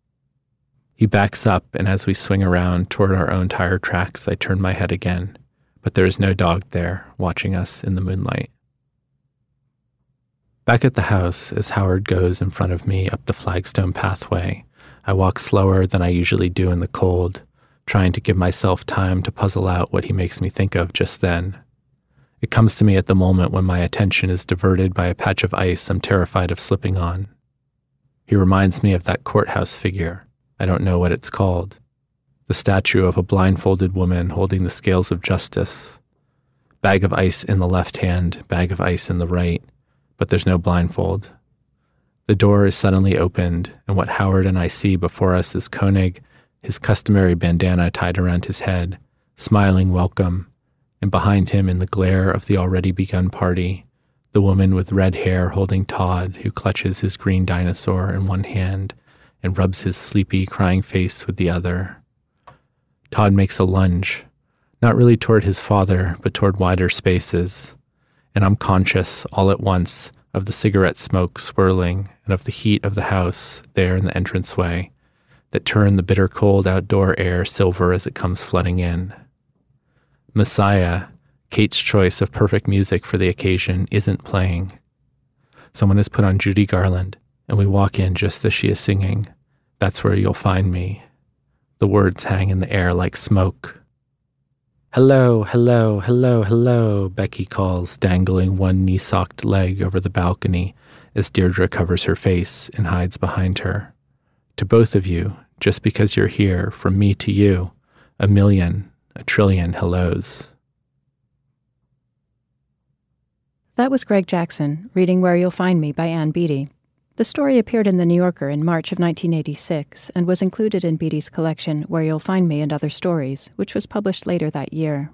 He backs up, and as we swing around toward our own tire tracks, I turn my head again, but there is no dog there, watching us in the moonlight. Back at the house, as Howard goes in front of me up the flagstone pathway, I walk slower than I usually do in the cold, trying to give myself time to puzzle out what he makes me think of just then. It comes to me at the moment when my attention is diverted by a patch of ice I'm terrified of slipping on. He reminds me of that courthouse figure. I don't know what it's called. The statue of a blindfolded woman holding the scales of justice. Bag of ice in the left hand, bag of ice in the right, but there's no blindfold. The door is suddenly opened, and what Howard and I see before us is Koenig, his customary bandana tied around his head, smiling welcome, and behind him in the glare of the already begun party, the woman with red hair holding Todd, who clutches his green dinosaur in one hand and rubs his sleepy, crying face with the other. Todd makes a lunge, not really toward his father, but toward wider spaces, and I'm conscious all at once of the cigarette smoke swirling and of the heat of the house there in the entranceway that turn the bitter cold outdoor air silver as it comes flooding in. Messiah, Kate's choice of perfect music for the occasion, isn't playing. Someone has put on Judy Garland, and we walk in just as she is singing, "That's Where You'll Find Me." The words hang in the air like smoke. "Hello, hello, hello, hello," Becky calls, dangling one knee-socked leg over the balcony as Deirdre covers her face and hides behind her. To both of you, just because you're here, from me to you, a million, a trillion hellos. That was Greg Jackson, reading Where You'll Find Me by Ann Beattie. The story appeared in The New Yorker in March of nineteen eighty-six and was included in Beattie's collection Where You'll Find Me and Other Stories, which was published later that year.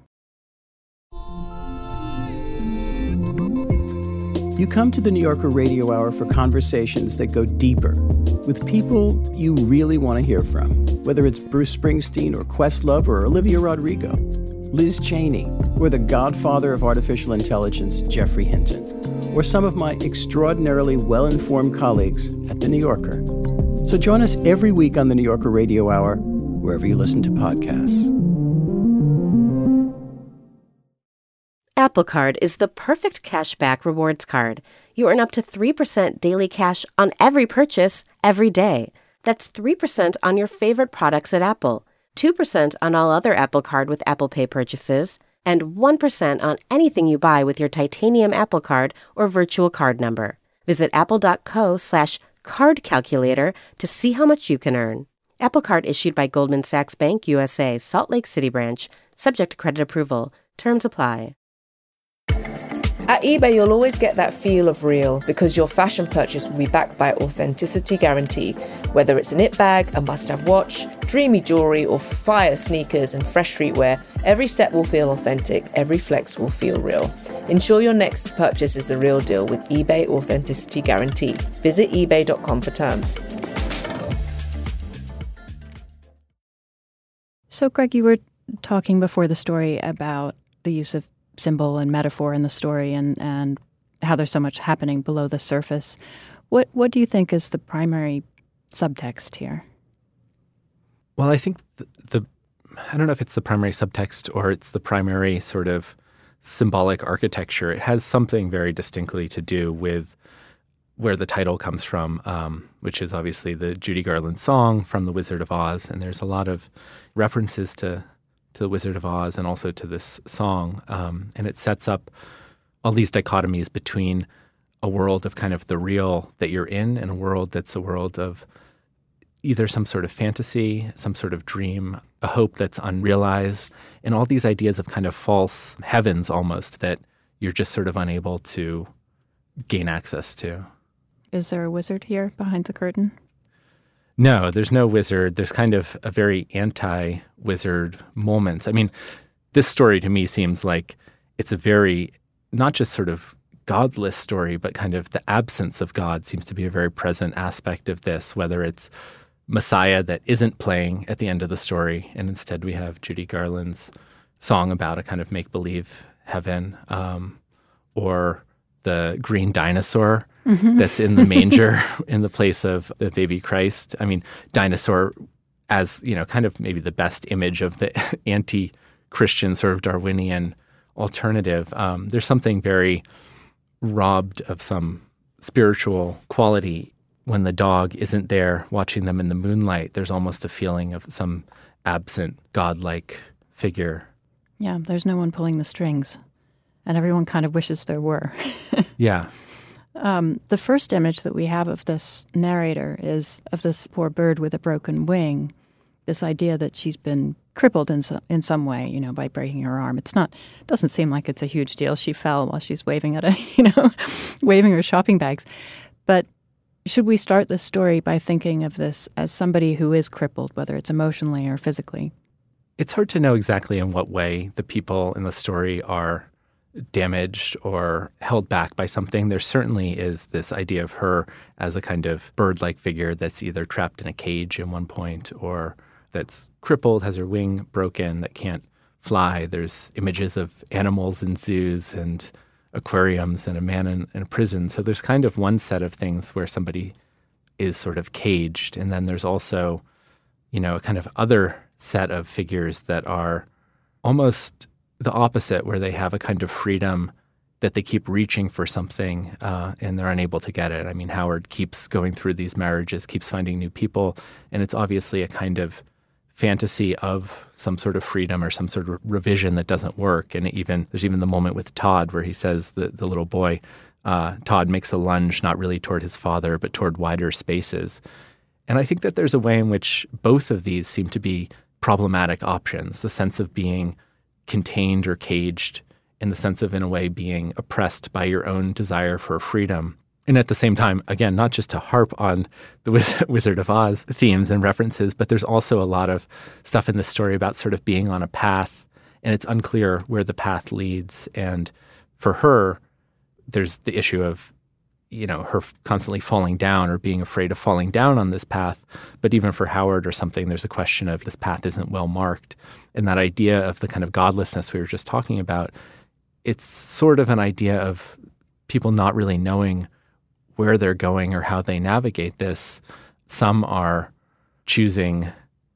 You come to the New Yorker Radio Hour for conversations that go deeper, with people you really want to hear from, whether it's Bruce Springsteen or Questlove or Olivia Rodrigo, Liz Cheney, or the godfather of artificial intelligence, Geoffrey Hinton, or some of my extraordinarily well-informed colleagues at The New Yorker. So join us every week on the New Yorker Radio Hour, wherever you listen to podcasts. Apple Card is the perfect cashback rewards card. You earn up to three percent daily cash on every purchase, every day. That's three percent on your favorite products at Apple, two percent on all other Apple Card with Apple Pay purchases, and one percent on anything you buy with your titanium Apple Card or virtual card number. Visit apple.co slash card calculator to see how much you can earn. Apple Card issued by Goldman Sachs Bank U S A, Salt Lake City branch, subject to credit approval. Terms apply. At eBay, you'll always get that feel of real because your fashion purchase will be backed by Authenticity Guarantee. Whether it's a knit bag, a must-have watch, dreamy jewelry, or fire sneakers and fresh streetwear, every step will feel authentic, every flex will feel real. Ensure your next purchase is the real deal with eBay Authenticity Guarantee. Visit ebay dot com for terms. So, Greg, you were talking before the story about the use of symbol and metaphor in the story and, and how there's so much happening below the surface. What what do you think is the primary subtext here? Well, I think the, the I don't know if it's the primary subtext or it's the primary sort of symbolic architecture. It has something very distinctly to do with where the title comes from, um, which is obviously the Judy Garland song from The Wizard of Oz. And there's a lot of references to to The Wizard of Oz and also to this song. Um, and it sets up all these dichotomies between a world of kind of the real that you're in and a world that's a world of either some sort of fantasy, some sort of dream, a hope that's unrealized, and all these ideas of kind of false heavens almost that you're just sort of unable to gain access to. Is there a wizard here behind the curtain? No, there's no wizard. There's kind of a very anti-wizard moment. I mean, this story to me seems like it's a very, not just sort of godless story, but kind of the absence of God seems to be a very present aspect of this, whether it's Messiah that isn't playing at the end of the story, and instead we have Judy Garland's song about a kind of make-believe heaven, um, or the green dinosaur mm-hmm. that's in the manger in the place of the baby Christ. I mean, dinosaur as, you know, kind of maybe the best image of the anti-Christian sort of Darwinian alternative. Um, there's something very robbed of some spiritual quality when the dog isn't there watching them in the moonlight. There's almost a feeling of some absent godlike figure. Yeah, there's no one pulling the strings. And everyone kind of wishes there were. Yeah. Um, the first image that we have of this narrator is of this poor bird with a broken wing, this idea that she's been crippled in, so, in some way, you know, by breaking her arm. It's not, it doesn't seem like it's a huge deal. She fell while she's waving at a, you know, waving her shopping bags. But should we start this story by thinking of this as somebody who is crippled, whether it's emotionally or physically? It's hard to know exactly in what way the people in the story are damaged or held back by something. There certainly is this idea of her as a kind of bird-like figure that's either trapped in a cage at one point or that's crippled, has her wing broken, that can't fly. There's images of animals in zoos and aquariums and a man in, in a prison. So there's kind of one set of things where somebody is sort of caged. And then there's also, you know, a kind of other set of figures that are almost the opposite, where they have a kind of freedom that they keep reaching for something uh, and they're unable to get it. I mean, Howard keeps going through these marriages, keeps finding new people, and it's obviously a kind of fantasy of some sort of freedom or some sort of revision that doesn't work. And even there's even the moment with Todd where he says, the, the little boy, uh, Todd makes a lunge not really toward his father, but toward wider spaces. And I think that there's a way in which both of these seem to be problematic options, the sense of being contained or caged in the sense of, in a way, being oppressed by your own desire for freedom, And at the same time, again, not just to harp on the Wiz- Wizard of Oz themes and references, but there's also a lot of stuff in this story about sort of being on a path, and it's unclear where the path leads. And for her, there's the issue of, you know, her constantly falling down or being afraid of falling down on this path. But even for Howard or something, there's a question of this path isn't well marked. And that idea of the kind of godlessness we were just talking about, it's sort of an idea of people not really knowing where they're going or how they navigate this. Some are choosing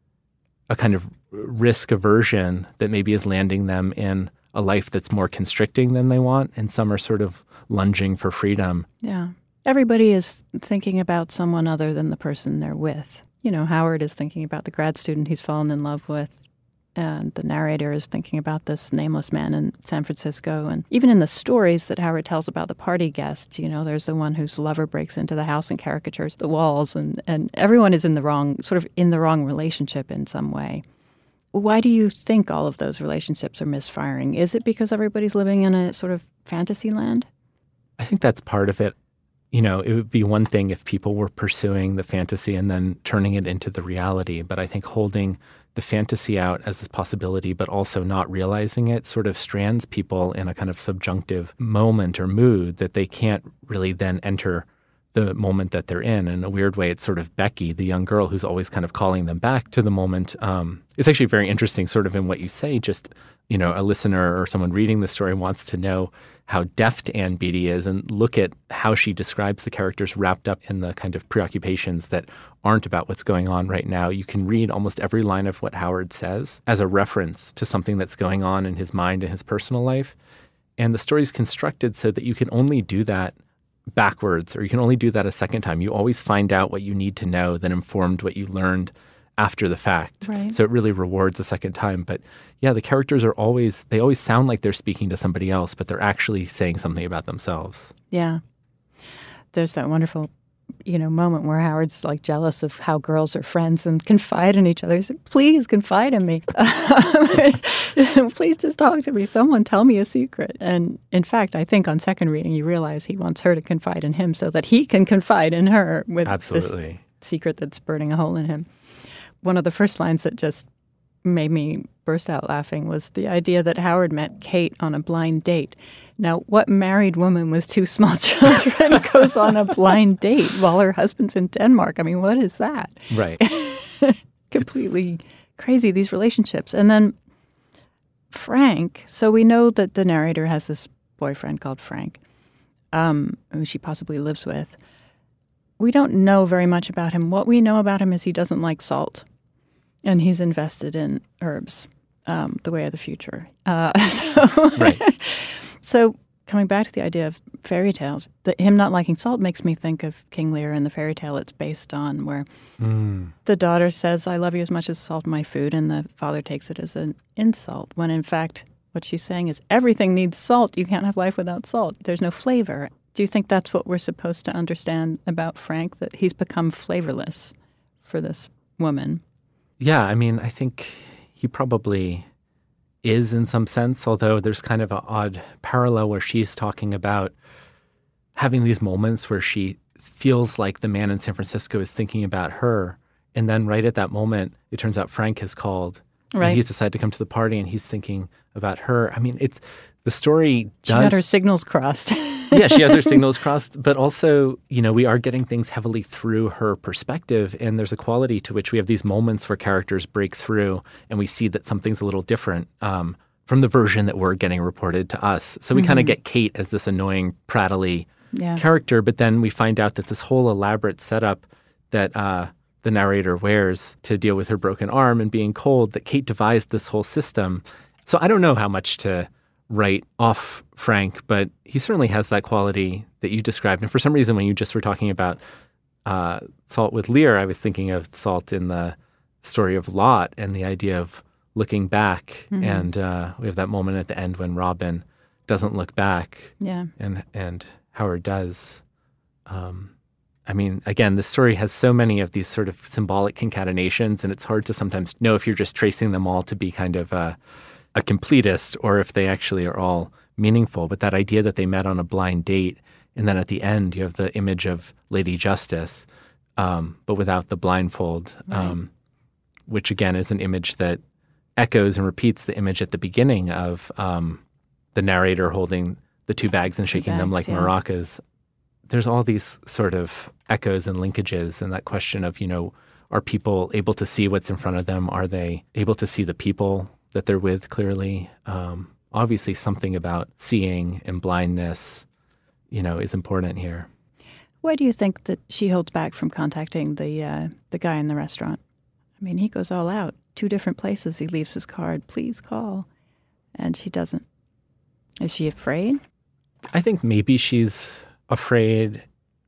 a kind of risk aversion that maybe is landing them in a life that's more constricting than they want, and some are sort of lunging for freedom. Yeah. Everybody is thinking about someone other than the person they're with. You know, Howard is thinking about the grad student he's fallen in love with, and the narrator is thinking about this nameless man in San Francisco. And even in the stories that Howard tells about the party guests, you know, there's the one whose lover breaks into the house and caricatures the walls, and, and everyone is in the wrong, sort of in the wrong relationship in some way. Why do you think all of those relationships are misfiring? Is it because everybody's living in a sort of fantasy land? I think that's part of it. You know, it would be one thing if people were pursuing the fantasy and then turning it into the reality. But I think holding the fantasy out as this possibility, but also not realizing it, sort of strands people in a kind of subjunctive moment or mood that they can't really then enter the moment that they're in. In a weird way, it's sort of Becky, the young girl who's always kind of calling them back to the moment. Um, it's actually very interesting sort of in what you say. Just, you know, a listener or someone reading the story wants to know how deft Ann Beattie is and look at how she describes the characters wrapped up in the kind of preoccupations that aren't about what's going on right now. You can read almost every line of what Howard says as a reference to something that's going on in his mind and his personal life. And the story's constructed so that you can only do that backwards, or you can only do that a second time. You always find out what you need to know that informed what you learned after the fact. Right. So it really rewards the second time. But yeah, the characters are always, they always sound like they're speaking to somebody else, but they're actually saying something about themselves. Yeah. There's that wonderful, you know, moment where Howard's like jealous of how girls are friends and confide in each other. He's like, please confide in me. Please just talk to me. Someone tell me a secret. And in fact, I think on second reading, you realize he wants her to confide in him so that he can confide in her with Absolutely. This secret that's burning a hole in him. One of the first lines that just made me burst out laughing was the idea that Howard met Kate on a blind date. Now, what married woman with two small children goes on a blind date while her husband's in Denmark? I mean, what is that? Right. Completely it's... crazy, these relationships. And then Frank, so we know that the narrator has this boyfriend called Frank, um, who she possibly lives with. We don't know very much about him. What we know about him is he doesn't like salt, and he's invested in herbs, um, the way of the future. Uh, so, right. So coming back to the idea of fairy tales, the, him not liking salt makes me think of King Lear and the fairy tale it's based on, where mm. the daughter says, I love you as much as salt in my food, and the father takes it as an insult, when in fact what she's saying is everything needs salt. You can't have life without salt. There's no flavor. Do you think that's what we're supposed to understand about Frank, that he's become flavorless for this woman? Yeah, I mean, I think he probably is in some sense, although there's kind of an odd parallel where she's talking about having these moments where she feels like the man in San Francisco is thinking about her. And then right at that moment, it turns out Frank has called. Right. And he's decided to come to the party and he's thinking about her. I mean, it's the story does... She got her signals crossed. Yeah, she has her signals crossed. But also, you know, we are getting things heavily through her perspective. And there's a quality to which we have these moments where characters break through and we see that something's a little different um, from the version that we're getting reported to us. So we mm-hmm. kind of get Kate as this annoying, prattly yeah. character. But then we find out that this whole elaborate setup that uh, the narrator wears to deal with her broken arm and being cold, that Kate devised this whole system. So I don't know how much to write off Frank, but he certainly has that quality that you described. And for some reason, when you just were talking about uh, Salt with Lear, I was thinking of Salt in the story of Lot and the idea of looking back. Mm-hmm. And uh, we have that moment at the end when Robin doesn't look back. Yeah. And, and Howard does. Um, I mean, again, the story has so many of these sort of symbolic concatenations, and it's hard to sometimes know if you're just tracing them all to be kind of a, a completist or if they actually are all meaningful. But that idea that they met on a blind date And then at the end, you have the image of Lady Justice, um, but without the blindfold, Right. um, which again is an image that echoes and repeats the image at the beginning of um, the narrator holding the two bags and shaking them bags, like yeah. maracas. There's all these sort of echoes and linkages, and that question of, you know, are people able to see what's in front of them? Are they able to see the people that they're with clearly? Um, obviously, something about seeing and blindness, you know, is important here. Why do you think that she holds back from contacting the uh, the guy in the restaurant? I mean, he goes all out. Two different places he leaves his card, please call. And she doesn't. Is she afraid? I think maybe she's afraid.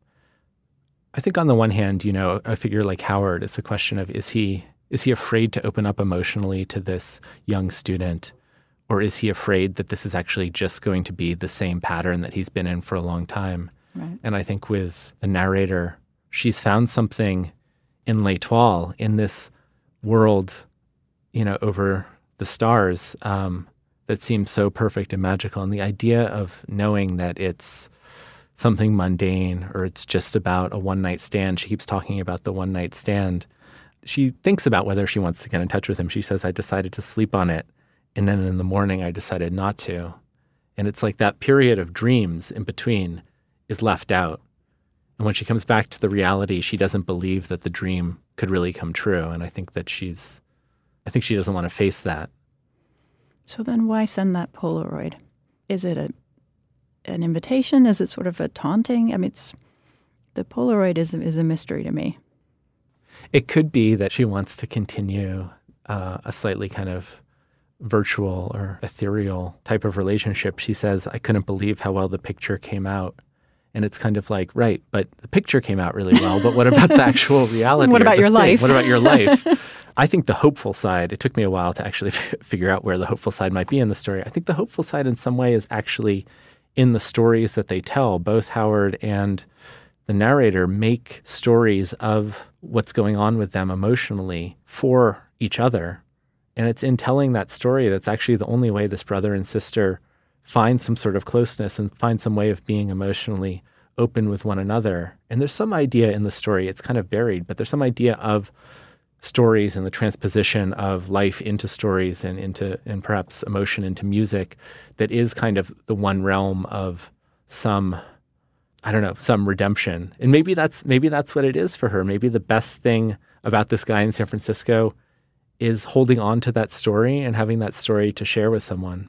I think on the one hand, you know, a figure like Howard, it's a question of, is he is he afraid to open up emotionally to this young student? Or is he afraid that this is actually just going to be the same pattern that he's been in for a long time? Right. And I think with the narrator, she's found something in L'Etoile, in this world, you know, over the stars, um, that seems so perfect and magical. And the idea of knowing that it's something mundane or it's just about a one-night stand. She keeps talking about the one-night stand. She thinks about whether she wants to get in touch with him. She says, I decided to sleep on it. And then in the morning, I decided not to. And it's like that period of dreams in between is left out. And when she comes back to the reality, she doesn't believe that the dream could really come true. And I think that she's, I think she doesn't want to face that. So then why send that Polaroid? Is it a an invitation? Is it sort of a taunting? I mean, it's, the Polaroid is, is a mystery to me. It could be that she wants to continue uh, a slightly kind of virtual or ethereal type of relationship. She says, I couldn't believe how well the picture came out. And it's kind of like, right, but the picture came out really well, but what about the actual reality? What about the your thing? life? What about your life? I think the hopeful side, it took me a while to actually f- figure out where the hopeful side might be in the story. I think the hopeful side in some way is actually in the stories that they tell. Both Howard and the narrator make stories of what's going on with them emotionally for each other. And it's in telling that story that's actually the only way this brother and sister find some sort of closeness and find some way of being emotionally open with one another. And there's some idea in the story, it's kind of buried, but there's some idea of stories and the transposition of life into stories and into, and perhaps emotion into music that is kind of the one realm of some, I don't know, some redemption. And maybe that's, maybe that's what it is for her. Maybe the best thing about this guy in San Francisco is holding on to that story and having that story to share with someone.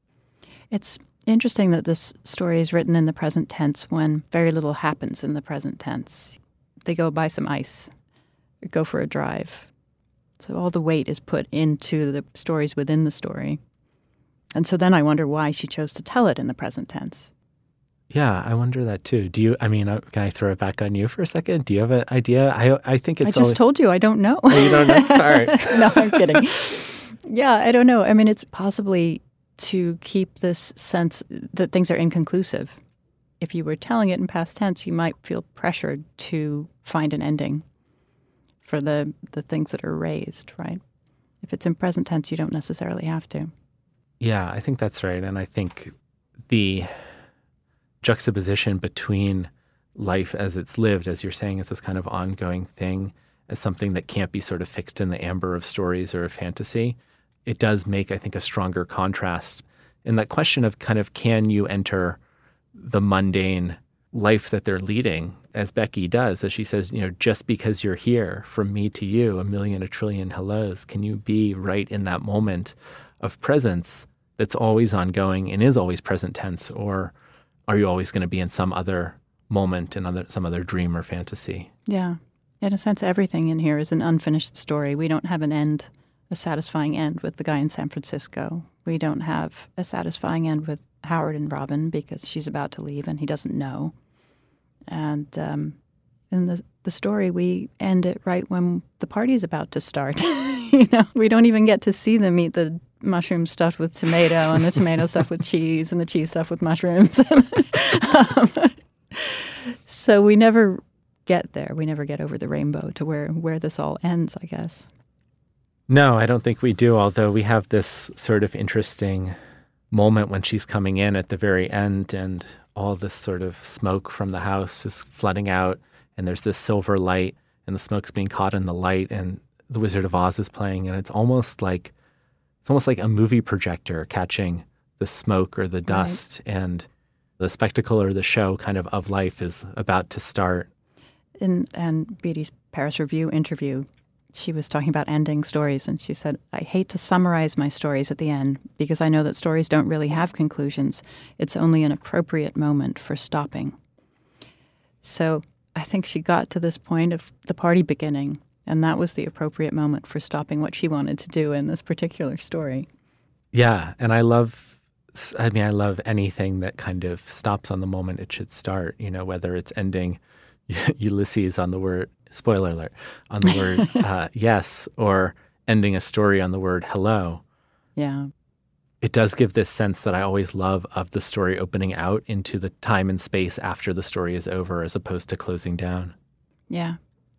It's interesting that this story is written in the present tense when very little happens in the present tense. They go buy some ice, or go for a drive. So all the weight is put into the stories within the story. And so then I wonder why she chose to tell it in the present tense. Yeah, I wonder that too. Do you, I mean, uh, can I throw it back on you for a second? Do you have an idea? I I think it's I just always... told you I don't know. Oh, you don't know? All right. No, I'm kidding. Yeah, I don't know. I mean, it's possibly to keep this sense that things are inconclusive. If you were telling it in past tense, you might feel pressured to find an ending for the, the things that are raised, right? If it's in present tense, you don't necessarily have to. Yeah, I think that's right. And I think the juxtaposition between life as it's lived, as you're saying, as this kind of ongoing thing, as something that can't be sort of fixed in the amber of stories or of fantasy, it does make, I think, a stronger contrast. And that question of kind of, can you enter the mundane life that they're leading, as Becky does, as she says, you know, just because you're here, from me to you, a million, a trillion hellos, can you be right in that moment of presence that's always ongoing and is always present tense? Or are you always going to be in some other moment, in other, some other dream or fantasy? Yeah. In a sense, everything in here is an unfinished story. We don't have an end, a satisfying end with the guy in San Francisco. We don't have a satisfying end with Howard and Robin because she's about to leave and he doesn't know. And um, in the the story, we end it right when the party's about to start. You know, we don't even get to see them eat the mushroom stuffed with tomato and the tomato stuffed with cheese and the cheese stuffed with mushrooms. um, so we never get there. We never get over the rainbow to where, where this all ends, I guess. No, I don't think we do, although we have this sort of interesting moment when she's coming in at the very end and all this sort of smoke from the house is flooding out and there's this silver light and the smoke's being caught in the light and The Wizard of Oz is playing, and it's almost like it's almost like a movie projector catching the smoke or the dust, right. And the spectacle or the show kind of of life is about to start. In and Beatty's Paris Review interview, she was talking about ending stories, and she said, I hate to summarize my stories at the end because I know that stories don't really have conclusions. It's only an appropriate moment for stopping. So I think she got to this point of the party beginning, and that was the appropriate moment for stopping what she wanted to do in this particular story. Yeah, and I love, I mean, I love anything that kind of stops on the moment it should start, you know, whether it's ending Ulysses on the word, spoiler alert, on the word uh, yes, or ending a story on the word hello. Yeah. It does give this sense that I always love of the story opening out into the time and space after the story is over as opposed to closing down. Yeah.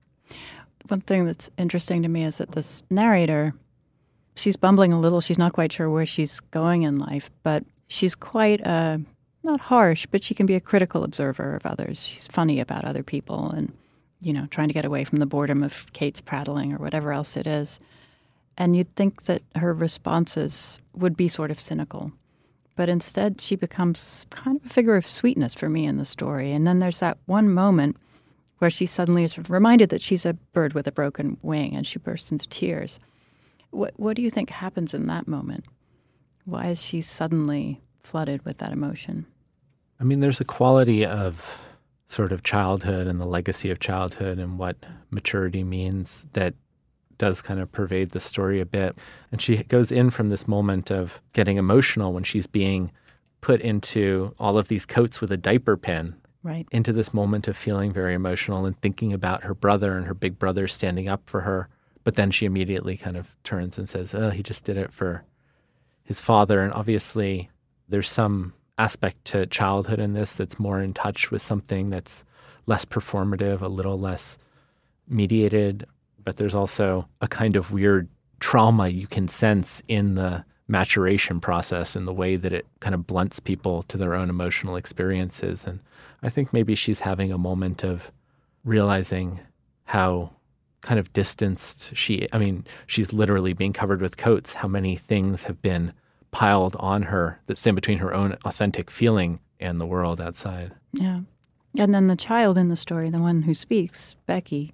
One thing that's interesting to me is that this narrator, she's bumbling a little. She's not quite sure where she's going in life, but she's quite, uh, not harsh, but she can be a critical observer of others. She's funny about other people and, you know, trying to get away from the boredom of Kate's prattling or whatever else it is. And you'd think that her responses would be sort of cynical. But instead, she becomes kind of a figure of sweetness for me in the story. And then there's that one moment where she suddenly is reminded that she's a bird with a broken wing, and she bursts into tears. What, what do you think happens in that moment? Why is she suddenly flooded with that emotion? I mean, there's a quality of sort of childhood and the legacy of childhood and what maturity means that does kind of pervade the story a bit. And she goes in from this moment of getting emotional when she's being put into all of these coats with a diaper pin, right, into this moment of feeling very emotional and thinking about her brother and her big brother standing up for her. But then she immediately kind of turns and says, oh, he just did it for his father. And obviously there's some aspect to childhood in this that's more in touch with something that's less performative, a little less mediated. But there's also a kind of weird trauma you can sense in the maturation process and the way that it kind of blunts people to their own emotional experiences. And I think maybe she's having a moment of realizing how kind of distanced she, I mean, she's literally being covered with coats. How many things have been piled on her that stand between her own authentic feeling and the world outside. Yeah. And then the child in the story, the one who speaks, Becky,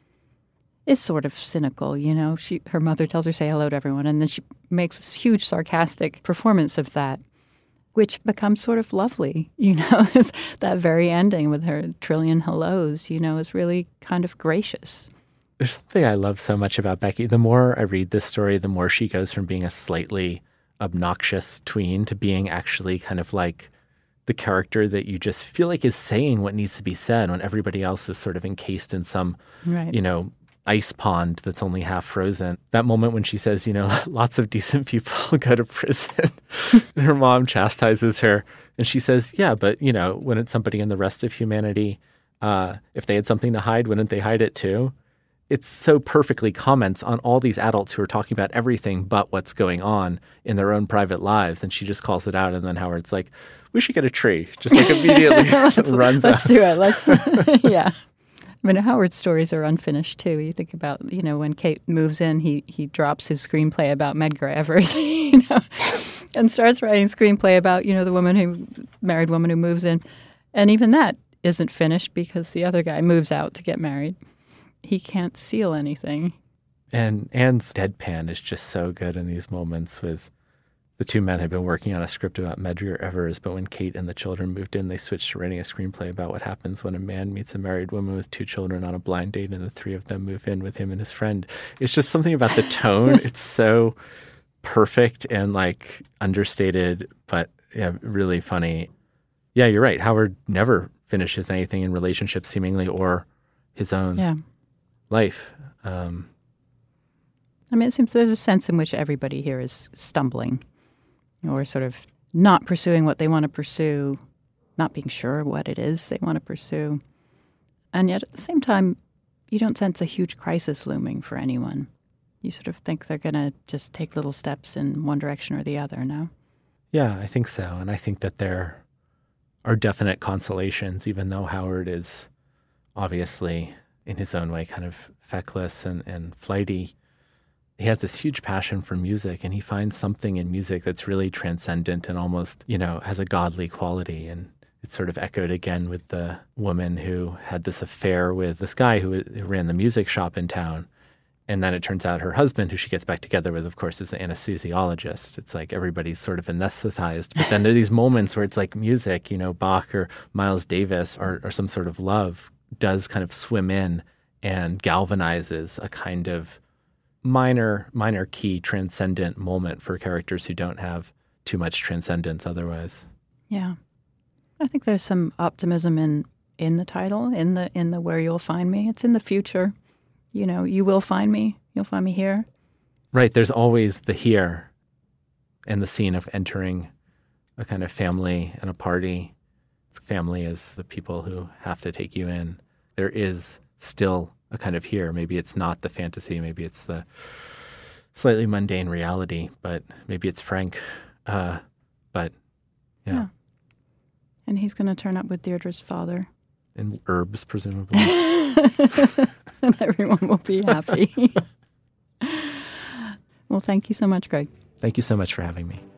is sort of cynical, you know. She, her mother tells her, say hello to everyone, and then she makes this huge sarcastic performance of that, which becomes sort of lovely, you know. That very ending with her trillion hellos, you know, is really kind of gracious. There's something I love so much about Becky. The more I read this story, the more she goes from being a slightly obnoxious tween to being actually kind of like the character that you just feel like is saying what needs to be said when everybody else is sort of encased in some, right, you know, ice pond that's only half frozen. That moment when she says, you know, lots of decent people go to prison. And her mom chastises her. And she says, yeah, but, you know, wouldn't somebody in the rest of humanity, uh, if they had something to hide, wouldn't they hide it too? It so perfectly comments on all these adults who are talking about everything but what's going on in their own private lives. And she just calls it out. And then Howard's like, we should get a tree. Just like immediately let's, runs let's out. do it. Let's, yeah. I mean, Howard's stories are unfinished, too. You think about, you know, when Kate moves in, he he drops his screenplay about Medgar Evers, you know, and starts writing a screenplay about, you know, the woman who, married woman who moves in. And even that isn't finished because the other guy moves out to get married. He can't seal anything. And Anne's deadpan is just so good in these moments with the two men had been working on a script about Medgar Evers, but when Kate and the children moved in, they switched to writing a screenplay about what happens when a man meets a married woman with two children on a blind date and the three of them move in with him and his friend. It's just something about the tone. It's so perfect and like understated, but yeah, really funny. Yeah, you're right. Howard never finishes anything in relationships seemingly or his own yeah. life. Um, I mean, it seems there's a sense in which everybody here is stumbling or sort of not pursuing what they want to pursue, not being sure what it is they want to pursue. And yet at the same time, you don't sense a huge crisis looming for anyone. You sort of think they're going to just take little steps in one direction or the other, no? Yeah, I think so. And I think that there are definite consolations, even though Howard is obviously, in his own way, kind of feckless and, and flighty. He has this huge passion for music, and he finds something in music that's really transcendent and almost, you know, has a godly quality. And it's sort of echoed again with the woman who had this affair with this guy who, who ran the music shop in town. And then it turns out her husband, who she gets back together with, of course, is the anesthesiologist. It's like everybody's sort of anesthetized. But then there are these moments where it's like music, you know, Bach or Miles Davis or, or some sort of love does kind of swim in and galvanizes a kind of minor, minor key transcendent moment for characters who don't have too much transcendence otherwise. Yeah. I think there's some optimism in, in the title, in the in the where you'll find me. It's in the future. You know, you will find me. You'll find me here. Right. There's always the here and the scene of entering a kind of family and a party. Family is the people who have to take you in. There is still a kind of here. Maybe it's not the fantasy. Maybe it's the slightly mundane reality, but maybe it's frank. Uh, but yeah. yeah. And he's going to turn up with Deirdre's father. And herbs, presumably. And everyone will be happy. Well, thank you so much, Greg. Thank you so much for having me.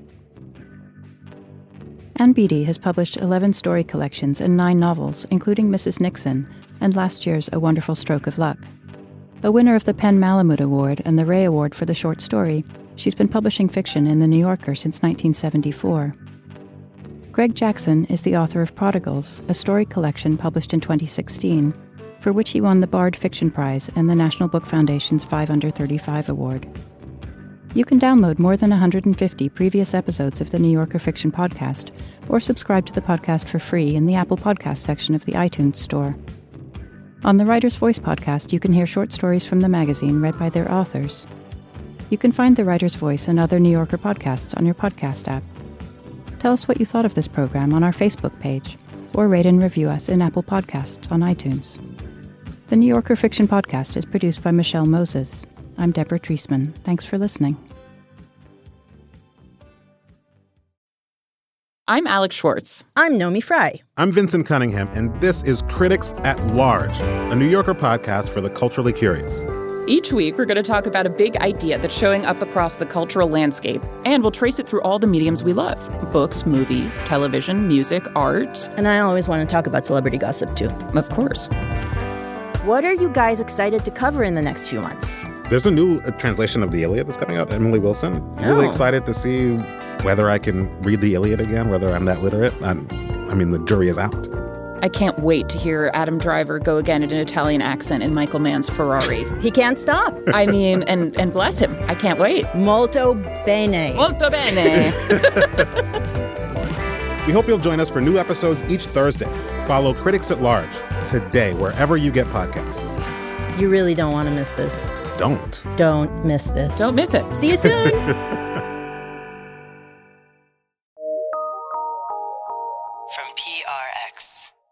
Ann Beattie has published eleven story collections and nine novels, including Missus Nixon and last year's A Wonderful Stroke of Luck. A winner of the Penn Malamud Award and the Ray Award for the short story, she's been publishing fiction in The New Yorker since nineteen seventy-four. Greg Jackson is the author of Prodigals, a story collection published in twenty sixteen, for which he won the Bard Fiction Prize and the National Book Foundation's five under thirty-five Award. You can download more than one hundred fifty previous episodes of the New Yorker Fiction Podcast, or subscribe to the podcast for free in the Apple Podcast section of the iTunes Store. On the Writer's Voice podcast, you can hear short stories from the magazine read by their authors. You can find the Writer's Voice and other New Yorker podcasts on your podcast app. Tell us what you thought of this program on our Facebook page, or rate and review us in Apple Podcasts on iTunes. The New Yorker Fiction Podcast is produced by Michelle Moses. I'm Deborah Treisman. Thanks for listening. I'm Alex Schwartz. I'm Nomi Fry. I'm Vincent Cunningham, and this is Critics at Large, a New Yorker podcast for the culturally curious. Each week, we're going to talk about a big idea that's showing up across the cultural landscape, and we'll trace it through all the mediums we love. Books, movies, television, music, art. And I always want to talk about celebrity gossip, too. Of course. What are you guys excited to cover in the next few months? There's a new uh, translation of the Iliad that's coming out, Emily Wilson. I'm really Oh. excited to see whether I can read the Iliad again, whether I'm that literate. I'm, I mean, the jury is out. I can't wait to hear Adam Driver go again in an Italian accent in Michael Mann's Ferrari. He can't stop. I mean, and, and bless him. I can't wait. Molto bene. Molto bene. We hope you'll join us for new episodes each Thursday. Follow Critics at Large today, wherever you get podcasts. You really don't want to miss this. Don't. Don't miss this. Don't miss it. See you soon. From P R X.